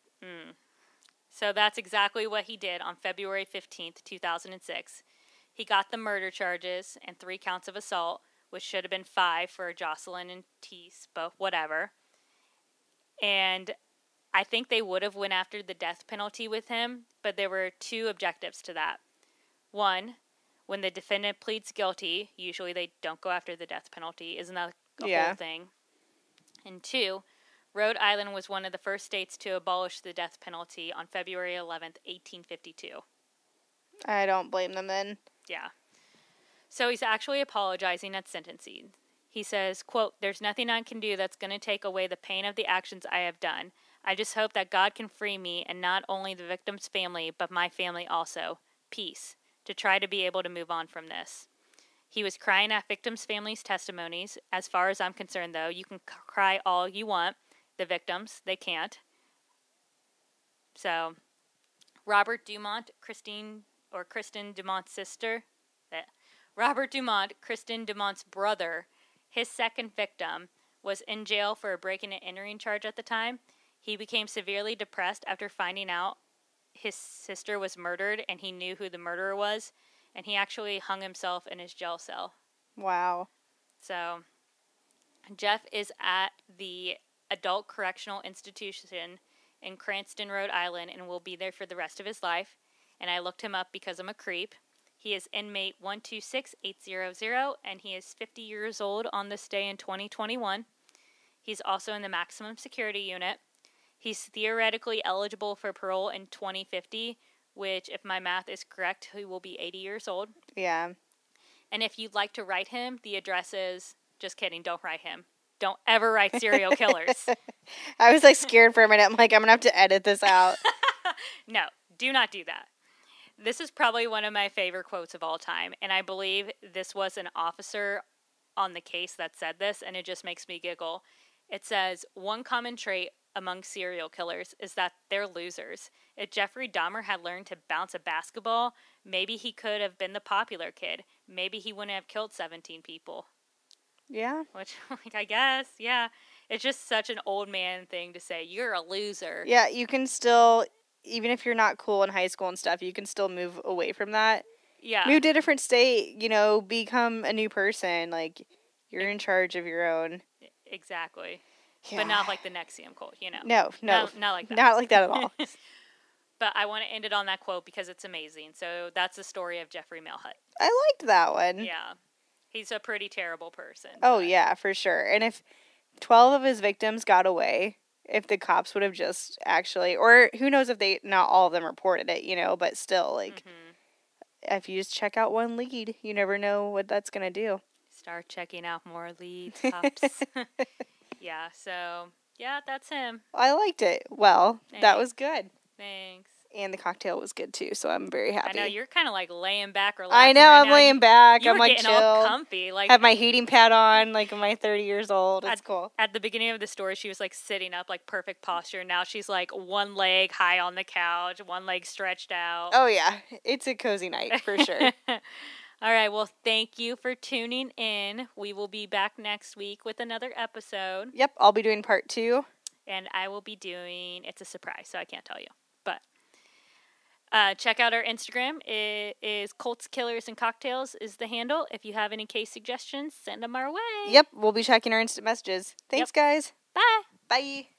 Speaker 1: So that's exactly what he did on February 15th, 2006. He got the murder charges and 3 counts of assault, which should have been 5 for Jocelyn and Teese, but whatever. And I think they would have went after the death penalty with him, but there were 2 objectives to that. 1, when the defendant pleads guilty, usually they don't go after the death penalty. Isn't that the whole thing? And 2, Rhode Island was one of the first states to abolish the death penalty on February 11th, 1852.
Speaker 2: I don't blame them then.
Speaker 1: Yeah. So he's actually apologizing at sentencing. He says, quote, "There's nothing I can do that's going to take away the pain of the actions I have done. I just hope that God can free me, and not only the victim's family, but my family also. Peace. To try to be able to move on from this." He was crying at victims' families' testimonies. As far as I'm concerned, though, you can cry all you want. The victims, they can't. So, Robert Dumont, Kristen Dumont's sister. Robert Dumont, Kristen Dumont's brother, his second victim, was in jail for a breaking and entering charge at the time. He became severely depressed after finding out his sister was murdered, and he knew who the murderer was, and he actually hung himself in his jail cell.
Speaker 2: Wow.
Speaker 1: So, Jeff is at the Adult Correctional Institution in Cranston, Rhode Island, and will be there for the rest of his life. And I looked him up because I'm a creep. He is inmate 126800, and he is 50 years old on this day in 2021. He's also in the maximum security unit. He's theoretically eligible for parole in 2050, which, if my math is correct, he will be 80 years old.
Speaker 2: Yeah.
Speaker 1: And if you'd like to write him, the address is... Just kidding, don't write him. Don't ever write serial killers.
Speaker 2: I was scared for a minute. I'm like, I'm going to have to edit this out.
Speaker 1: No, do not do that. This is probably one of my favorite quotes of all time, and I believe this was an officer on the case that said this, and it just makes me giggle. It says, "One common trait among serial killers is that they're losers. If Jeffrey Dahmer had learned to bounce a basketball, maybe he could have been the popular kid. Maybe he wouldn't have killed 17 people."
Speaker 2: Yeah.
Speaker 1: Which, I guess, yeah. It's just such an old man thing to say. You're a loser.
Speaker 2: Yeah, you can still, even if you're not cool in high school and stuff, you can still move away from that.
Speaker 1: Yeah.
Speaker 2: Move to a different state, become a new person. You're in charge of your own.
Speaker 1: Exactly.
Speaker 2: Yeah.
Speaker 1: But not like the NXIVM cult,
Speaker 2: No.
Speaker 1: Not like that.
Speaker 2: Not like that at all.
Speaker 1: But I want to end it on that quote because it's amazing. So that's the story of Jeffrey Malhut.
Speaker 2: I liked that one.
Speaker 1: Yeah. He's a pretty terrible person.
Speaker 2: Oh, yeah, for sure. And if 12 of his victims got away, if the cops would have just actually, or who knows if not all of them reported it, but still, if you just check out one lead, you never know what that's going to do.
Speaker 1: Start checking out more leads, cops. Yeah, so, yeah, that's him.
Speaker 2: I liked it. Well,
Speaker 1: Thanks.
Speaker 2: That was good.
Speaker 1: Thanks.
Speaker 2: And the cocktail was good too, so I'm very happy.
Speaker 1: I know you're kind of like laying back, relaxing.
Speaker 2: I know,
Speaker 1: right
Speaker 2: I'm
Speaker 1: now.
Speaker 2: laying back.
Speaker 1: You
Speaker 2: I'm
Speaker 1: were
Speaker 2: like
Speaker 1: getting
Speaker 2: chill.
Speaker 1: all comfy. Like
Speaker 2: have my heating pad on. Like, am I 30 years old? It's cool.
Speaker 1: At the beginning of the story, she was like sitting up, like perfect posture. Now she's like one leg high on the couch, one leg stretched out.
Speaker 2: Oh yeah, it's a cozy night for sure.
Speaker 1: All right. Well, thank you for tuning in. We will be back next week with another episode.
Speaker 2: Yep, I'll be doing part 2.
Speaker 1: And I will be doing, it's a surprise, so I can't tell you. But check out our Instagram. It is Colts, Killers, and Cocktails is the handle. If you have any case suggestions, send them our way.
Speaker 2: Yep, we'll be checking our instant messages. Thanks, guys.
Speaker 1: Bye.
Speaker 2: Bye.